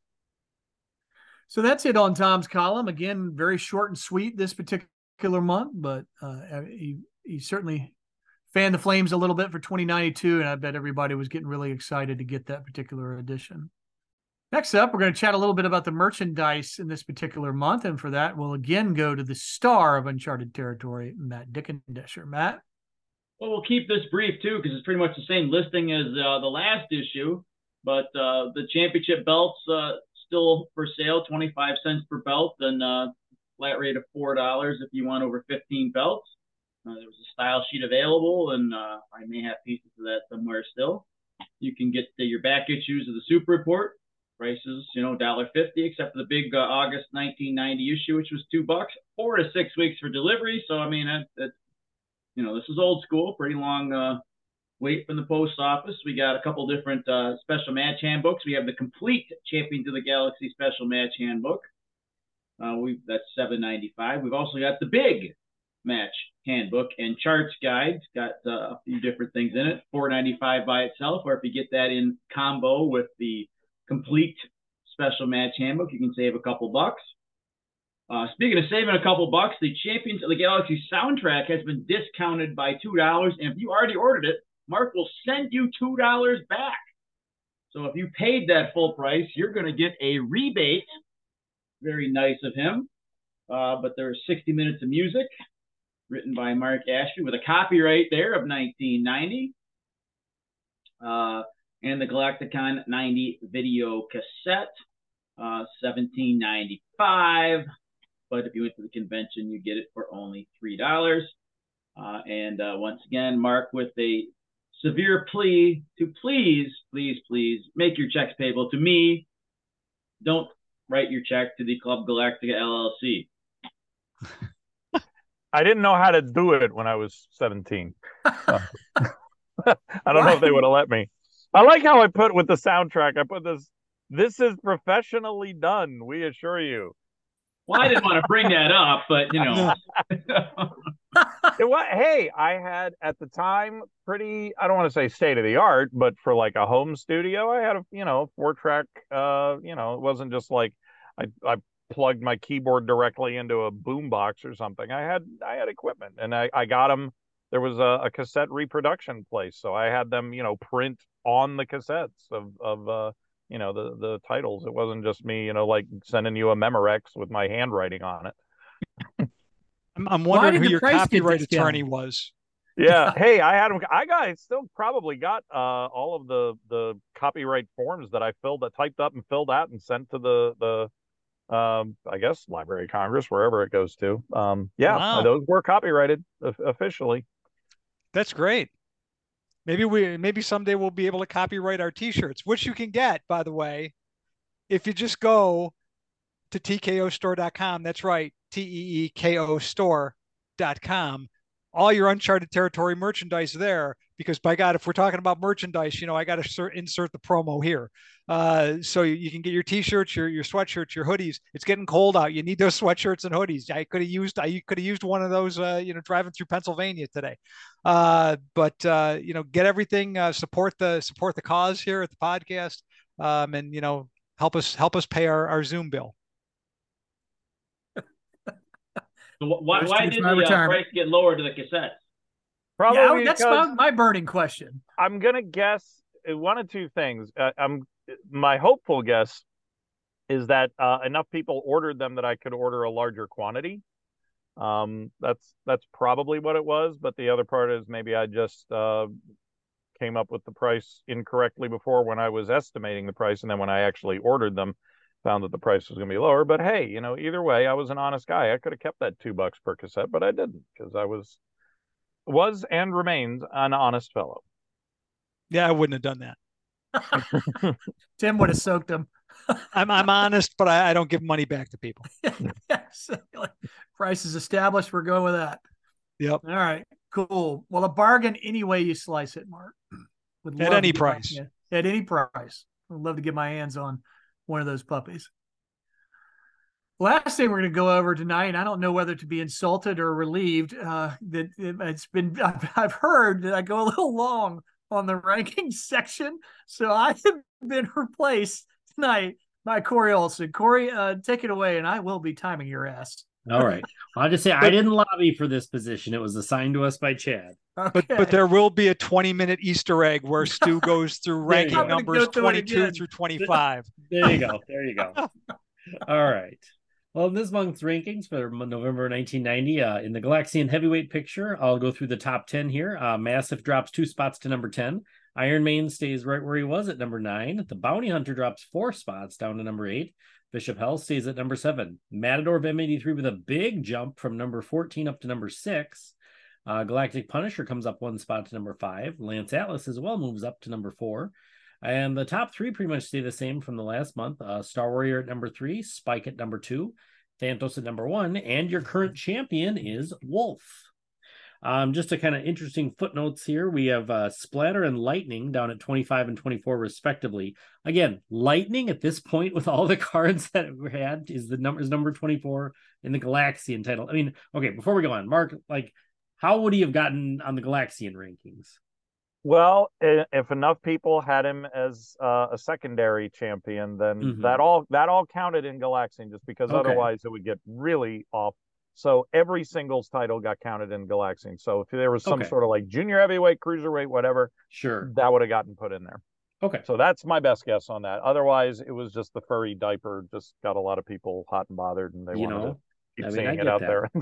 So that's it on Tom's column. Again, very short and sweet this particular month, but he certainly fanned the flames a little bit for 2092, and I bet everybody was getting really excited to get that particular edition. Next up, we're going to chat a little bit about the merchandise in this particular month, and for that, we'll again go to the star of Uncharted Territory, Matt Dickendesher. Matt? Well, we'll keep this brief, too, because it's pretty much the same listing as the last issue. But the championship belts still for sale, 25 cents per belt, and flat rate of $4 if you want over 15 belts. There was a style sheet available, and I may have pieces of that somewhere still. You can get your back issues of the Super Report. Prices, $1.50, except for the big August 1990 issue, which was $2, 4 to 6 weeks for delivery. So, this is old school, pretty long wait from the post office. We got a couple different special match handbooks. We have the complete Champions of the Galaxy special match handbook. That's $7.95. We've also got the big match handbook and charts guide. It's got a few different things in it. $4.95 by itself, or if you get that in combo with the complete special match handbook, you can save a couple bucks. Speaking of saving a couple bucks, the Champions of the Galaxy soundtrack has been discounted by $2, and if you already ordered it, Mark will send you $2 back. So if you paid that full price, you're going to get a rebate. Very nice of him. But there are 60 minutes of music written by Mark Ashby with a copyright there of 1990. And the Galacticon 90 video cassette, $17.95. But if you went to the convention, you get it for only $3. And once again, Mark with a severe plea to please make your checks payable to me. Don't write your check to the Club Galactica LLC. I didn't know how to do it when I was 17. I don't know if they would have let me. I like how I put with the soundtrack, I put this is professionally done, we assure you. Well, I didn't want to bring that up, but Hey, I had at the time pretty, I don't want to say state of the art, but for like a home studio, I had a, 4-track, it wasn't just like I plugged my keyboard directly into a boombox or something. I had equipment, and I got them. There was a cassette reproduction place, so I had them, print on the cassettes of the titles. It wasn't just me, like sending you a Memorex with my handwriting on it. I'm Why wondering did who the your price get copyright discounted? attorney was. Yeah. Hey, I still probably got all of the copyright forms that I typed up and filled out and sent to the I guess Library of Congress, wherever it goes to. Yeah, Wow. those were copyrighted officially. That's great. Maybe someday we'll be able to copyright our t-shirts, which you can get, by the way, if you just go to tkostore.com. That's right, TEEKO store.com. All your Uncharted Territory merchandise there, because by God, if we're talking about merchandise, I got to insert the promo here. So you can get your t-shirts, your sweatshirts, your hoodies. It's getting cold out. You need those sweatshirts and hoodies. I could have used one of those, driving through Pennsylvania today. But get everything, support the cause here at the podcast. And help us pay our Zoom bill. Why did the price get lower to the cassettes? Probably that's my burning question. I'm gonna guess one of two things. My hopeful guess is that enough people ordered them that I could order a larger quantity. That's probably what it was. But the other part is maybe I just came up with the price incorrectly before when I was estimating the price, and then when I actually ordered them, found that the price was going to be lower. But hey, either way, I was an honest guy. I could have kept that $2 per cassette, but I didn't, because I was and remains an honest fellow. Yeah, I wouldn't have done that. Tim would have soaked them. I'm honest, but I don't give money back to people. Yes. Price is established. We're going with that. Yep. All right. Cool. Well, a bargain any way you slice it, Mark. At any price. At any price. I'd love to get my hands on one of those puppies. Last thing we're going to go over tonight, I don't know whether to be insulted or relieved that I've heard that I go a little long on the rankings section. So I have been replaced tonight by Corey Olson. Corey, take it away, and I will be timing your ass. All right. I'll just say I didn't lobby for this position. It was assigned to us by Chad. Okay. But there will be a 20-minute Easter egg where Stu goes through ranking numbers 22 through 25. There you go. All right. Well, in this month's rankings for November 1990, in the Galaxian heavyweight picture, I'll go through the top 10 here. Massive drops 2 spots to number 10. Iron Maiden stays right where he was at number 9. The Bounty Hunter drops 4 spots down to number 8. Bishop Hell stays at number 7. Matador of M83 with a big jump from number 14 up to number 6. Galactic Punisher comes up 1 spot to number 5. Lance Atlas as well moves up to number 4. And the top 3 pretty much stay the same from the last month. Star Warrior at number 3, Spike at number 2, Thantos at number 1, and your current champion is Wolf. Just a kind of interesting footnotes here. We have Splatter and Lightning down at 25 and 24 respectively. Again, Lightning at this point with all the cards that we had is number 24 in the Galaxian title. I mean, okay, before we go on, Mark, how would he have gotten on the Galaxian rankings? Well, if enough people had him as a secondary champion, then that all counted in Galaxian, just because otherwise it would get really off. So every singles title got counted in Galaxian. So if there was some sort of junior heavyweight, cruiserweight, whatever, sure, that would have gotten put in there. Okay. So that's my best guess on that. Otherwise, it was just the furry diaper just got a lot of people hot and bothered, and they wanted to keep seeing it out there.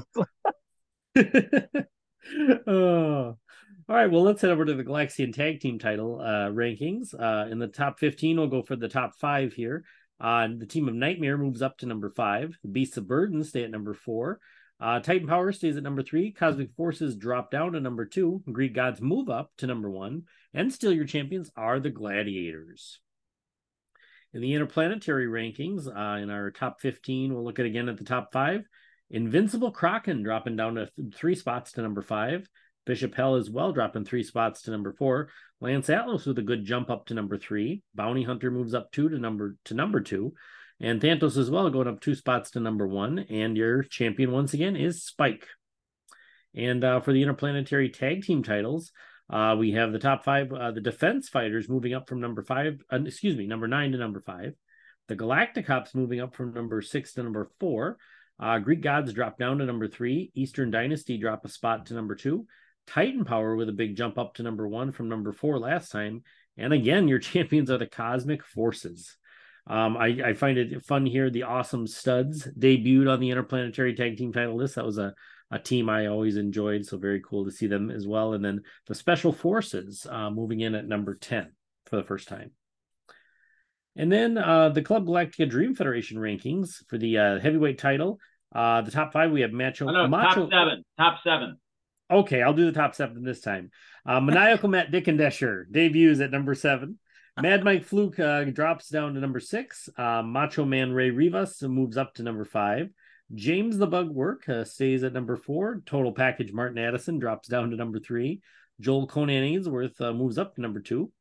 All right, well, let's head over to the Galaxian Tag Team title rankings. In the top 15, we'll go for the top 5 here. The team of Nightmare moves up to number 5. The Beasts of Burden stay at number 4. Titan Power stays at number 3. Cosmic Forces drop down to number 2. Greek Gods move up to number 1. And still your champions are the Gladiators. In the interplanetary rankings, in our top 15, we'll look at again at the top 5. Invincible Kraken dropping down to 3 spots to number 5. Bishop Hell as well, dropping 3 spots to number 4. Lance Atlas with a good jump up to number 3. Bounty Hunter moves up 2 to number 2. And Thantos as well, going up 2 spots to number 1. And your champion once again is Spike. And for the interplanetary tag team titles, we have the top 5, the Defense Fighters moving up from number 9 to number 5. The Galactic Hops moving up from number 6 to number 4. Greek Gods drop down to number 3. Eastern Dynasty drop a spot to number 2. Titan Power with a big jump up to number 1 from number 4 last time. And again, your champions are the Cosmic Forces. I find it fun here. The Awesome Studs debuted on the Interplanetary Tag Team title list. That was a team I always enjoyed, so very cool to see them as well. And then the Special Forces moving in at number 10 for the first time. And then the Club Galactica Dream Federation rankings for the heavyweight title. The top 5, we have Macho. Top 7. Okay, I'll do the top 7 this time. Maniacal Matt Dickendesher debuts at number 7. Mad Mike Fluke drops down to number 6. Macho Man Ray Rivas moves up to number 5. James the Bug Work stays at number 4. Total Package Martin Addison drops down to number 3. Joel Conan Ainsworth moves up to number 2.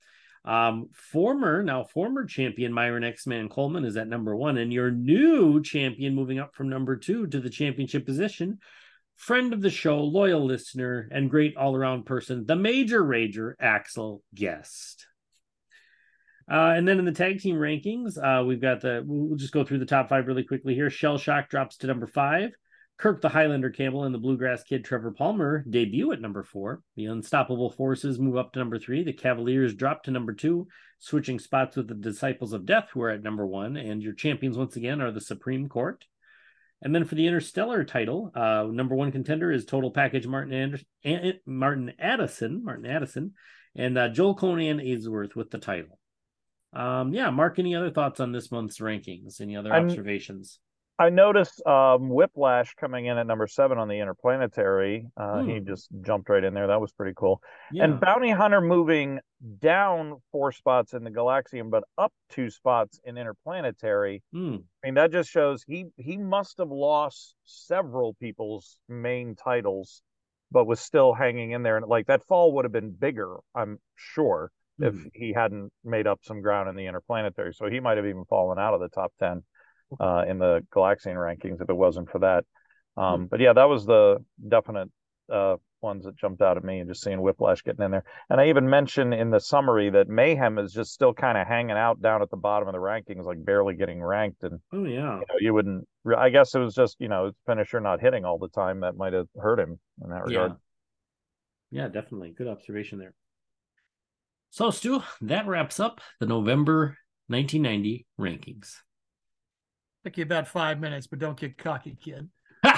Former champion Myron X-Man Coleman is at number 1. And your new champion moving up from number 2 to the championship position, friend of the show, loyal listener, and great all-around person, the Major Rager, Axel Guest. And then in the tag team rankings, we've got we'll just go through the top 5 really quickly here. Shell Shock drops to number 5. Kirk the Highlander Campbell and the Bluegrass Kid Trevor Palmer debut at number 4. The Unstoppable Forces move up to number 3. The Cavaliers drop to number 2, switching spots with the Disciples of Death, who are at number 1. And your champions, once again, are the Supreme Court. And then for the Interstellar title, number 1 contender is Total Package Martin Addison, and Joel Conan Ainsworth with the title. Mark, any other thoughts on this month's rankings? Any other observations? I noticed Whiplash coming in at number 7 on the Interplanetary. He just jumped right in there. That was pretty cool. Yeah. And Bounty Hunter moving down 4 spots in the Galaxian, but up 2 spots in Interplanetary. I mean, that just shows he must have lost several people's main titles, but was still hanging in there. And like that fall would have been bigger, I'm sure, if he hadn't made up some ground in the Interplanetary. So he might have even fallen out of the top 10 in the Galaxian rankings if it wasn't for that. But yeah, that was the definite ones that jumped out at me, and just seeing Whiplash getting in there. And I even mentioned in the summary that Mayhem is just still kind of hanging out down at the bottom of the rankings, like barely getting ranked. And you wouldn't. I guess it was just his finisher not hitting all the time that might have hurt him in that regard. Yeah, definitely good observation there. So Stu, that wraps up the November 1990 rankings. Took you about 5 minutes, but don't get cocky, kid.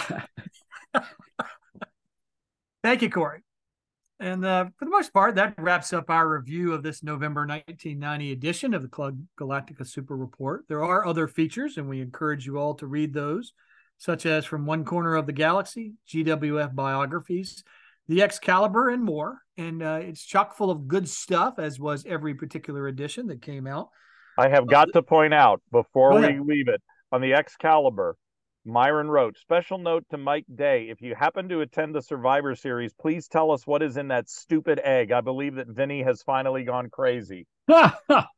Thank you, Corey. And for the most part, that wraps up our review of this November 1990 edition of the Club Galactica Super Report. There are other features, and we encourage you all to read those, such as From One Corner of the Galaxy, GWF biographies, The Excalibur, and more. And it's chock full of good stuff, as was every particular edition that came out. I have got to point out, before we leave it, on the Excalibur, Myron wrote, "Special note to Mike Day. If you happen to attend the Survivor Series, please tell us what is in that stupid egg. I believe that Vinny has finally gone crazy." And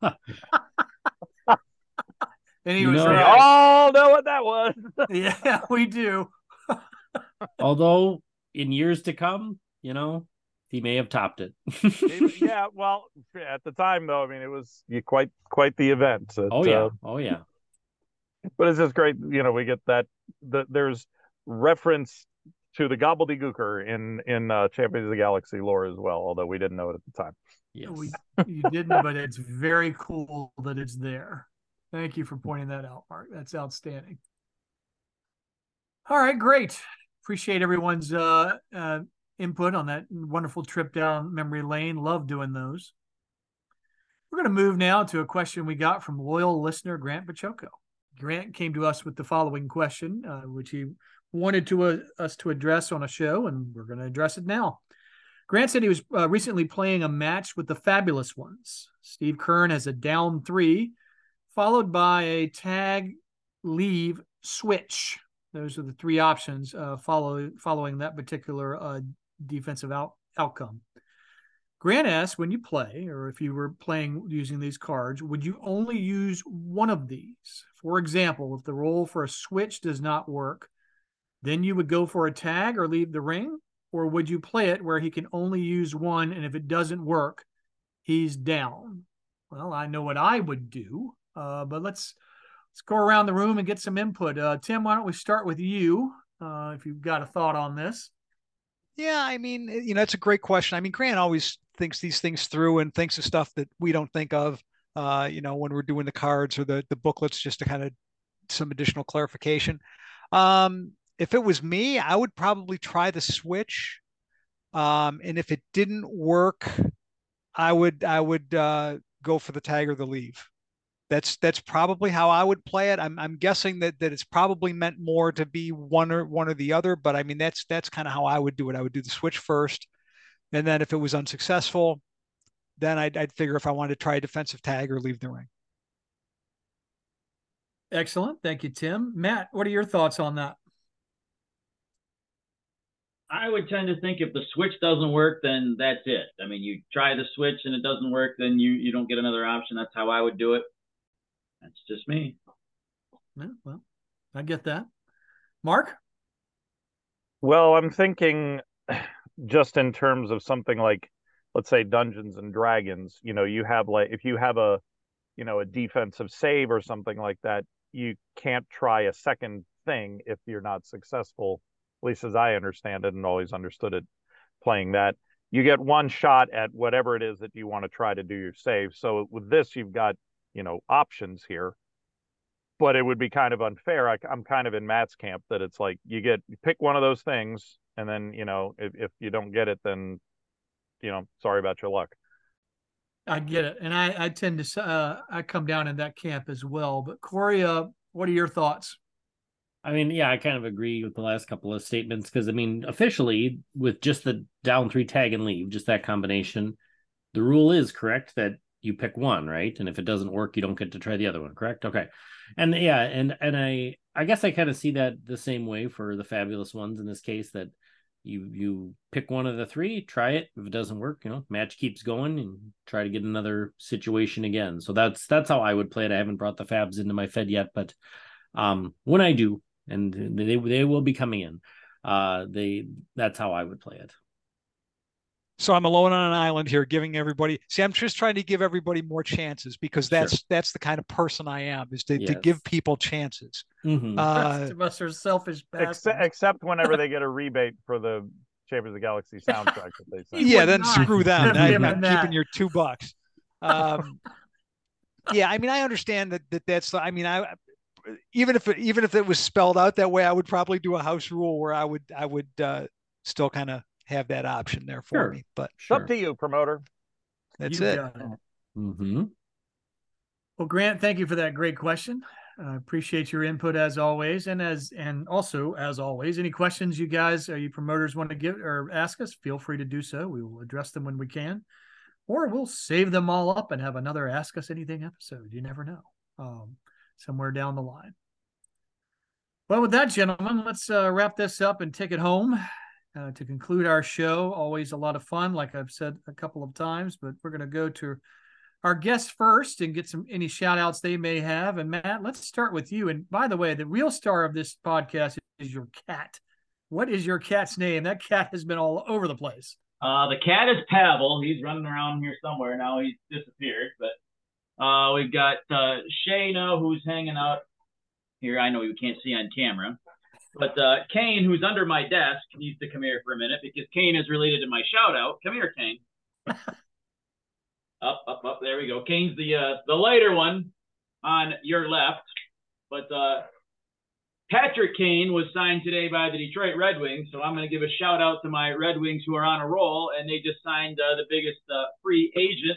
he was right. We all know what that was. Yeah, we do. Although, in years to come, he may have topped it. Yeah, well, at the time, though, I mean, it was quite the event. Oh yeah. But it's just great, we get that there's reference to the gobbledygooker in Champions of the Galaxy lore as well, although we didn't know it at the time. Yes. You didn't, but it's very cool that it's there. Thank you for pointing that out, Mark. That's outstanding. All right, great. Appreciate everyone's input on that wonderful trip down memory lane. Love doing those. We're going to move now to a question we got from loyal listener Grant Pachoco. Grant came to us with the following question, which he wanted us to address on a show, and we're going to address it now. Grant said he was recently playing a match with the Fabulous Ones. Steve Keirn has a down 3, followed by a tag, leave, switch. Those are the 3 options following that particular defensive outcome. Grant asks, when you play, or if you were playing using these cards, would you only use one of these? For example, if the roll for a switch does not work, then you would go for a tag or leave the ring? or would you play it where he can only use one, and if it doesn't work, he's down? Well, I know what I would do, but let's go around the room and get some input. Tim, why don't we start with you, if you've got a thought on this? Yeah, I mean, it's a great question. I mean, Grant always thinks these things through and thinks of stuff that we don't think of, when we're doing the cards or the booklets, just to kind of some additional clarification. If it was me, I would probably try the switch. And if it didn't work, I would go for the tag or the leave. That's probably how I would play it. I'm guessing that it's probably meant more to be one or the other, but I mean that's kind of how I would do it. I would do the switch first, and then if it was unsuccessful, then I'd figure if I wanted to try a defensive tag or leave the ring. Excellent, thank you, Tim. Matt, what are your thoughts on that? I would tend to think if the switch doesn't work, then that's it. I mean, you try the switch and it doesn't work, then you don't get another option. That's how I would do it. That's just me. Yeah, well, I get that. Mark? Well, I'm thinking just in terms of something like, let's say Dungeons and Dragons, you have like, if you have a defensive save or something like that, you can't try a second thing if you're not successful, at least as I understand it and always understood it playing that. You get one shot at whatever it is that you want to try to do your save. So with this, you've got options here, but it would be kind of unfair. I'm kind of in Matt's camp that it's like you pick one of those things, and then if you don't get it, then sorry about your luck. I get it, and I tend to I come down in that camp as well. But Corey, what are your thoughts? I mean, yeah, I kind of agree with the last couple of statements because I mean, officially, with just the down 3 tag and leave, just that combination, the rule is correct that you pick one, right? And if it doesn't work, you don't get to try the other one, correct? Okay. And yeah, and I guess I kind of see that the same way for the fabulous ones in this case, that you pick one of the 3, try it. If it doesn't work, match keeps going and try to get another situation again. So that's how I would play it. I haven't brought the fabs into my Fed yet, but when I do, and they will be coming in, that's how I would play it. So I'm alone on an island here, giving everybody. See, I'm just trying to give everybody more chances because that's the kind of person I am, is to give people chances. Mm-hmm. The rest of us are selfish bastards. Except whenever they get a rebate for the Chambers of the Galaxy soundtrack that they send. Yeah, then screw them. I'm keeping your $2. Yeah, I mean, I understand that's. I mean, even if it was spelled out that way, I would probably do a house rule where I would still kind of have that option there for me. But it's up to you, promoter. That's it. Mm-hmm. Well, Grant, thank you for that great question. I appreciate your input as always, and also as always, any questions you guys, you promoters, want to give or ask us, feel free to do so. We will address them when we can, or we'll save them all up and have another Ask Us Anything episode. You never know, somewhere down the line. Well, with that, gentlemen, let's wrap this up and take it home. To conclude our show, always a lot of fun, like I've said a couple of times, but we're going to go to our guests first and get any shout outs they may have. And Matt, let's start with you. And by the way, the real star of this podcast is your cat. What is your cat's name? That cat has been all over the place. The cat is Pavel. He's running around here somewhere now. He's disappeared, but we've got Shayna, who's hanging out here. I know you can't see on camera. But Kane, who's under my desk, needs to come here for a minute because Kane is related to my shout out. Come here, Kane. Up. There we go. Kane's the lighter one on your left. But Patrick Kane was signed today by the Detroit Red Wings. So I'm going to give a shout out to my Red Wings who are on a roll. And they just signed the biggest free agent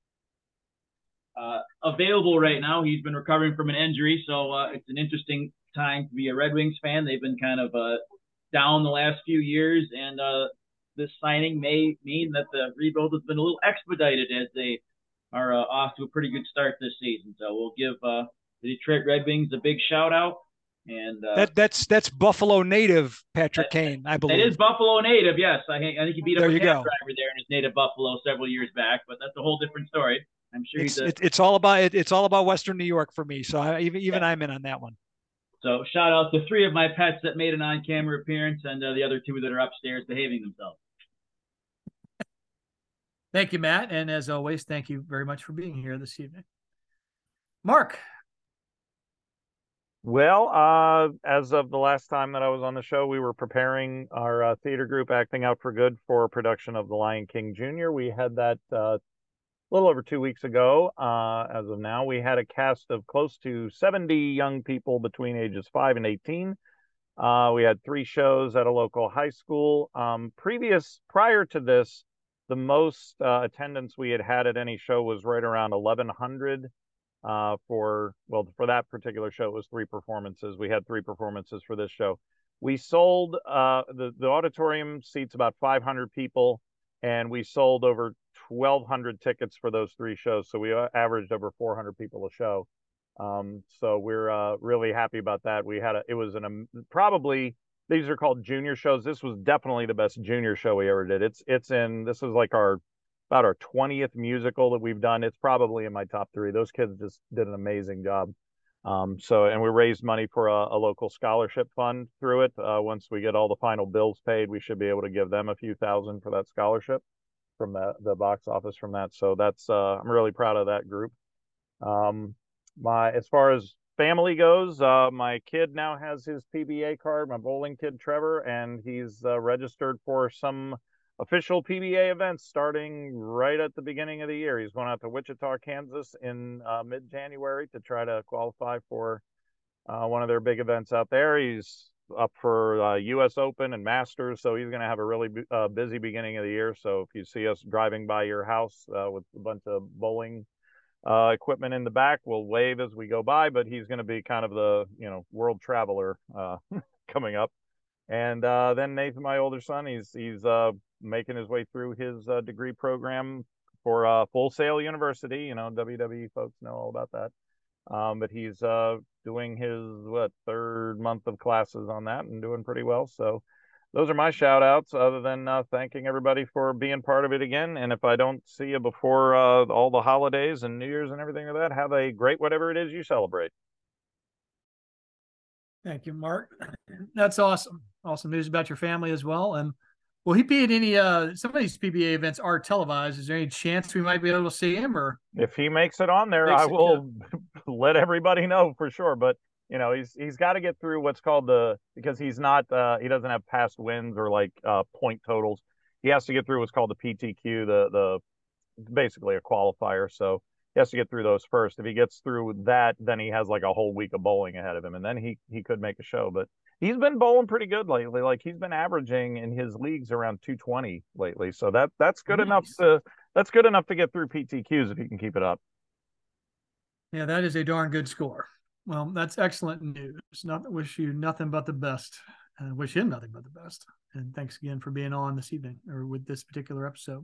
available right now. He's been recovering from an injury. So it's an interesting time to be a Red Wings fan. They've been kind of down the last few years, and this signing may mean that the rebuild has been a little expedited as they are off to a pretty good start this season. So we'll give the Detroit Red Wings a big shout out. And that's Buffalo native Patrick Kane, I believe. It is Buffalo native, yes. I think he beat up a cab driver there in his native Buffalo several years back, but that's a whole different story. I'm sure it's all about Western New York for me. So even I'm in on that one. So shout out to 3 of my pets that made an on-camera appearance, and the other 2 that are upstairs behaving themselves. Thank you, Matt. And as always, thank you very much for being here this evening. Mark. Well, as of the last time that I was on the show, we were preparing our theater group, Acting Out for Good, for production of The Lion King Jr. We had that a little over 2 weeks ago. As of now, we had a cast of close to 70 young people between ages 5 and 18. We had 3 shows at a local high school. Prior to this, the most attendance we had at any show was right around 1,100. For that particular show, it was 3 performances. We had 3 performances for this show. We sold the auditorium seats about 500 people, and we sold over 1,200 tickets for those 3 shows. So we averaged over 400 people a show. So we're really happy about that. Probably, these are called junior shows. This was definitely the best junior show we ever did. This is like about our 20th musical that we've done. It's probably in my top 3. Those kids just did an amazing job. And we raised money for a local scholarship fund through it. Once we get all the final bills paid, we should be able to give them a few thousand for that scholarship from the box office from that. So that's, I'm really proud of that group. As far as family goes, my kid now has his PBA card, my bowling kid, Trevor, and he's registered for some official PBA events starting right at the beginning of the year. He's going out to Wichita, Kansas in mid-January to try to qualify for one of their big events out there. He's up for U.S. Open and Masters, so he's going to have a really busy beginning of the year. So if you see us driving by your house with a bunch of bowling equipment in the back, we'll wave as we go by, but he's going to be kind of the world traveler coming up. And then Nathan, my older son, he's making his way through his degree program for Full Sail University. WWE folks know all about that. But he's doing his 3rd month of classes on that and doing pretty well. So those are my shout outs, other than thanking everybody for being part of it again. And if I don't see you before all the holidays and New Year's and everything like that, have a great whatever it is you celebrate. Thank you, Mark. That's awesome. Awesome news about your family as well. And will he be at any, some of these PBA events are televised. Is there any chance we might be able to see him? Or if he makes it on there, I will let everybody know for sure. But he's got to get through what's called because he's not, he doesn't have past wins or point totals. He has to get through what's called the PTQ, the basically a qualifier. So he has to get through those first. If he gets through that, then he has a whole week of bowling ahead of him, and then he could make a show. But he's been bowling pretty good lately. He's been averaging in his leagues around 220 lately. So that's good enough to get through PTQs if he can keep it up. Yeah, that is a darn good score. Well, that's excellent news. Wish you nothing but the best. Wish him nothing but the best. And thanks again for being on this evening or with this particular episode.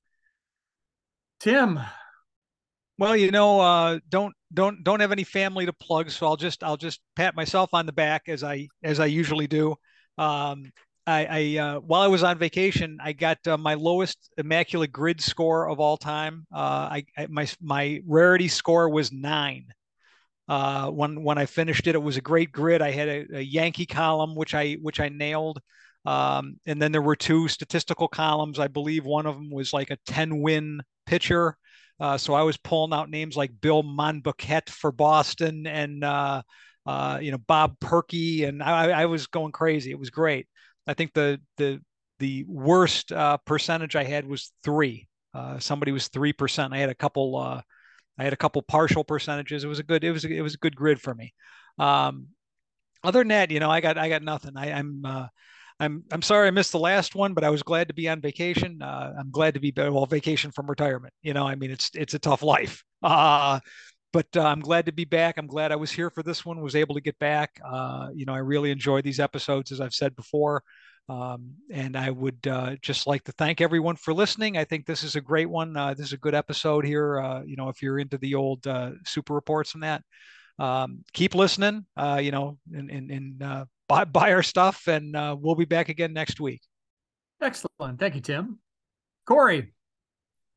Tim. Well, don't have any family to plug, so I'll just pat myself on the back as I usually do. While I was on vacation, I got my lowest Immaculate Grid score of all time. My rarity score was 9. When I finished it, it was a great grid. I had a Yankee column which I nailed, and then there were 2 statistical columns. I believe one of them was like a 10-win pitcher. So I was pulling out names like Bill Monbouquet for Boston and Bob Perky, and I was going crazy. It was great. I think the worst percentage I had was 3. Somebody was 3%. I had a couple partial percentages. It was a good grid for me. Other than that, I got nothing. I'm sorry I missed the last one, but I was glad to be on vacation. I'm glad to be vacation from retirement. It's a tough life. But I'm glad to be back. I'm glad I was here for this one, was able to get back. I really enjoy these episodes, as I've said before. And I would just like to thank everyone for listening. I think this is a great one. This is a good episode here. If you're into the old super reports and that, keep listening, and buy our stuff, and we'll be back again next week. Excellent. Thank you, Tim. Corey.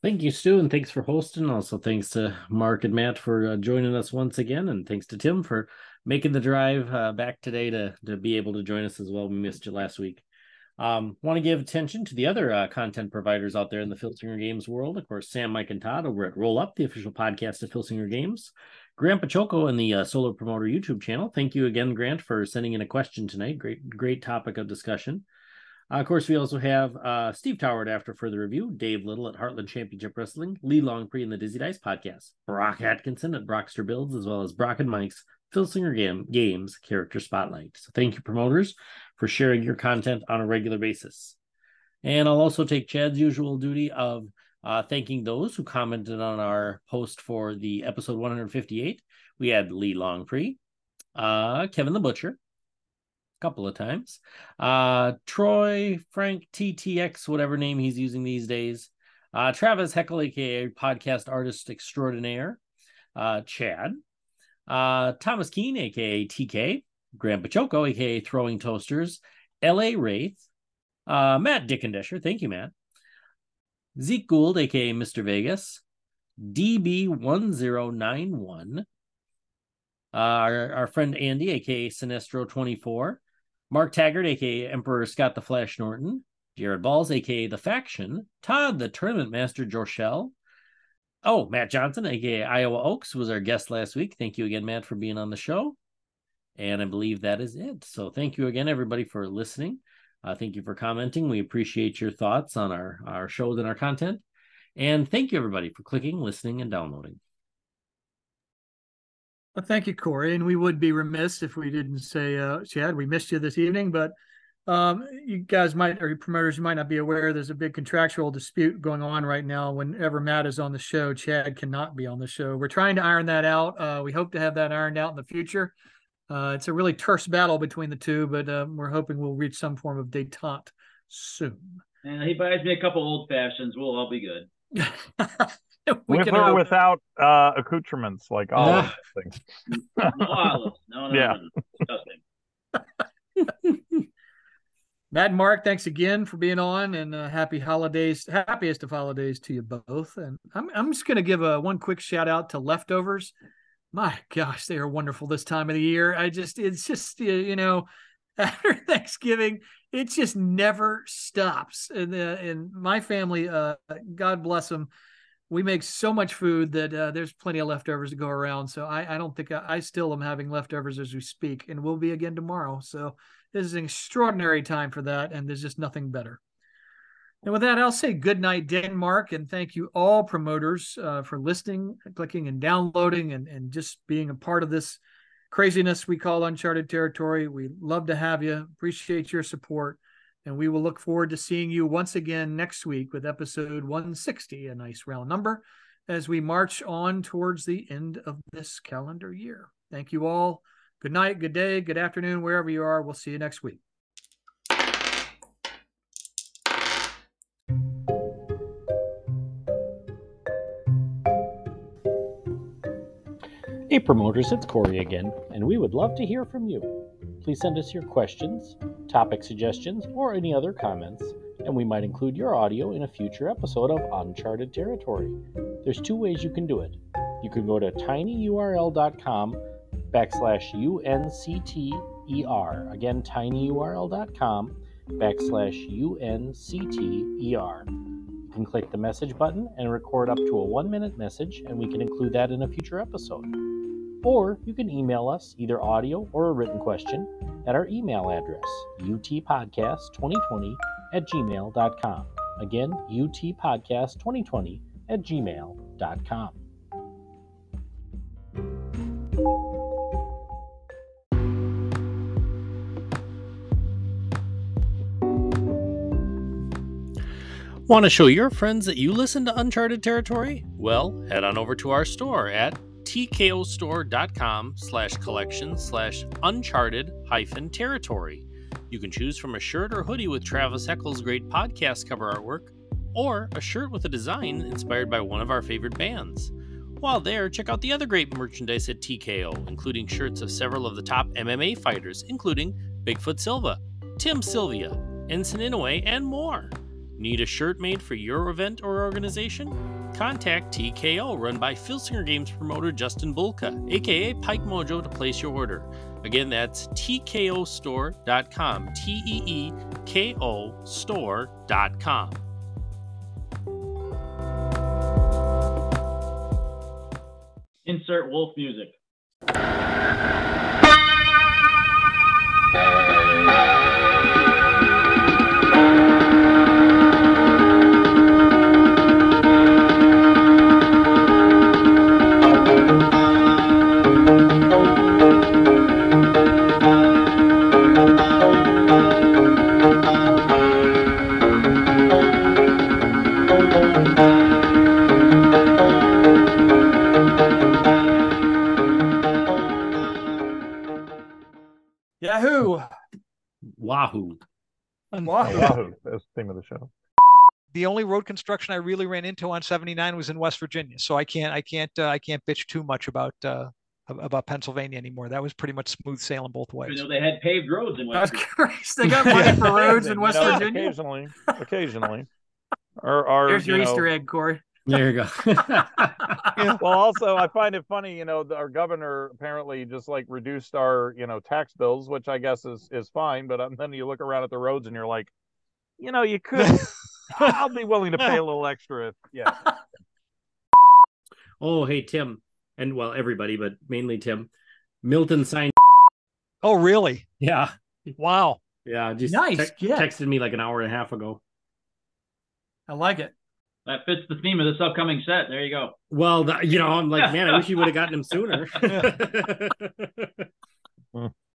Thank you, Stu, and thanks for hosting. Also, thanks to Mark and Matt for joining us once again, and thanks to Tim for making the drive back today to be able to join us as well. We missed you last week. Want to give attention to the other content providers out there in the Filsinger Games world. Of course, Sam, Mike, and Todd over at Roll Up, the official podcast of Filsinger Games. Grant Pachoco and the Solar Promoter YouTube channel. Thank you again, Grant, for sending in a question tonight. Great topic of discussion. Of course, we also have Steve Tower at After Further Review, Dave Little at Heartland Championship Wrestling, Lee Longpree and the Dizzy Dice Podcast, Brock Atkinson at Brockster Builds, as well as Brock and Mike's Filsinger Games Character Spotlight. So thank you, promoters, for sharing your content on a regular basis. And I'll also take Chad's usual duty of thanking those who commented on our post for the episode 158. We had Lee Longpree, Kevin the Butcher, couple of times, Troy, Frank, TTX, whatever name he's using these days, Travis Heckel, aka podcast artist extraordinaire, Chad, Thomas Keene, aka TK, Graham Pachoco, aka Throwing Toasters, LA Wraith, Matt Dickendesher, thank you, Matt, Zeke Gould, aka Mr. Vegas, DB1091, our friend Andy, aka Sinestro24, Mark Taggart, aka Emperor Scott the Flash Norton, Jared Balls, aka The Faction, Todd the Tournament Master Jorshell. Oh, Matt Johnson, aka Iowa Oaks, was our guest last week. Thank you again, Matt, for being on the show. And I believe that is it. So thank you again, everybody, for listening. Thank you for commenting. We appreciate your thoughts on our shows and our content. And thank you, everybody, for clicking, listening, and downloading. Well, thank you, Corey. And we would be remiss if we didn't say, Chad, we missed you this evening, but you guys might, or your promoters, you might not be aware, there's a big contractual dispute going on right now. Whenever Matt is on the show, Chad cannot be on the show. We're trying to iron that out. We hope to have that ironed out in the future. It's a really terse battle between the two, but we're hoping we'll reach some form of detente soon. And he buys me a couple old fashions. We'll all be good. With or without accoutrements, like olives. Things. No olives. No. Disgusting. Matt and Mark, thanks again for being on, and happy holidays, happiest of holidays to you both. And I'm just going to give one quick shout out to Leftovers. My gosh, they are wonderful this time of the year. It's just after Thanksgiving, it just never stops. And my family, God bless them, we make so much food that there's plenty of leftovers to go around. So I don't think I still am having leftovers as we speak, and will be again tomorrow. So this is an extraordinary time for that, and there's just nothing better. And with that, I'll say good night, Denmark, and thank you all promoters for listening, clicking, and downloading, and just being a part of this craziness we call Uncharted Territory. We love to have you. Appreciate your support. And we will look forward to seeing you once again next week with episode 160, a nice round number, as we march on towards the end of this calendar year. Thank you all. Good night, good day, good afternoon, wherever you are. We'll see you next week. Hey promoters, it's Corey again, and we would love to hear from you. Please send us your questions, topic suggestions, or any other comments, and we might include your audio in a future episode of Uncharted Territory. There's two ways you can do it. You can go to tinyurl.com/UNCTER. Again, tinyurl.com/UNCTER. You can click the message button and record up to a 1-minute message, and we can include that in a future episode. Or you can email us either audio or a written question at our email address, utpodcast2020@gmail.com. Again, utpodcast2020@gmail.com. Want to show your friends that you listen to Uncharted Territory? Well, head on over to our store at tkostore.com/collection/uncharted-territory. You can choose from a shirt or hoodie with Travis Heckel's great podcast cover artwork, or a shirt with a design inspired by one of our favorite bands. While there, check out the other great merchandise at TKO, including shirts of several of the top MMA fighters, including Bigfoot Silva, Tim Sylvia, Ensign Inoue, and more. Need a shirt made for your event or organization? Contact TKO, run by Filsinger Games promoter Justin Bulka, aka Pike Mojo, to place your order. Again, that's tkostore.com, TEEKO store.com. Insert wolf music. Yahoo! Wahoo. Wahoo. That's the theme of the show. The only road construction I really ran into on 79 was in West Virginia, so I can't bitch too much about Pennsylvania anymore. That was pretty much smooth sailing both ways. You know, they had paved roads in West That's Virginia. crazy. They got money for roads in West Virginia. Occasionally. Or Here's your Easter egg, Corey. There you go. Well, also, I find it funny, our governor apparently just like reduced our, tax bills, which I guess is fine. But then you look around at the roads and you're like, you could, I'll be willing to pay a little extra. Yeah. Oh, hey, Tim. And well, everybody, but mainly Tim. Milton signed. Oh, really? Yeah. Wow. Yeah. Just Nice. texted me like an hour and a half ago. I like it. That fits the theme of this upcoming set. There you go. Well, I'm like, man, I wish you would have gotten him sooner.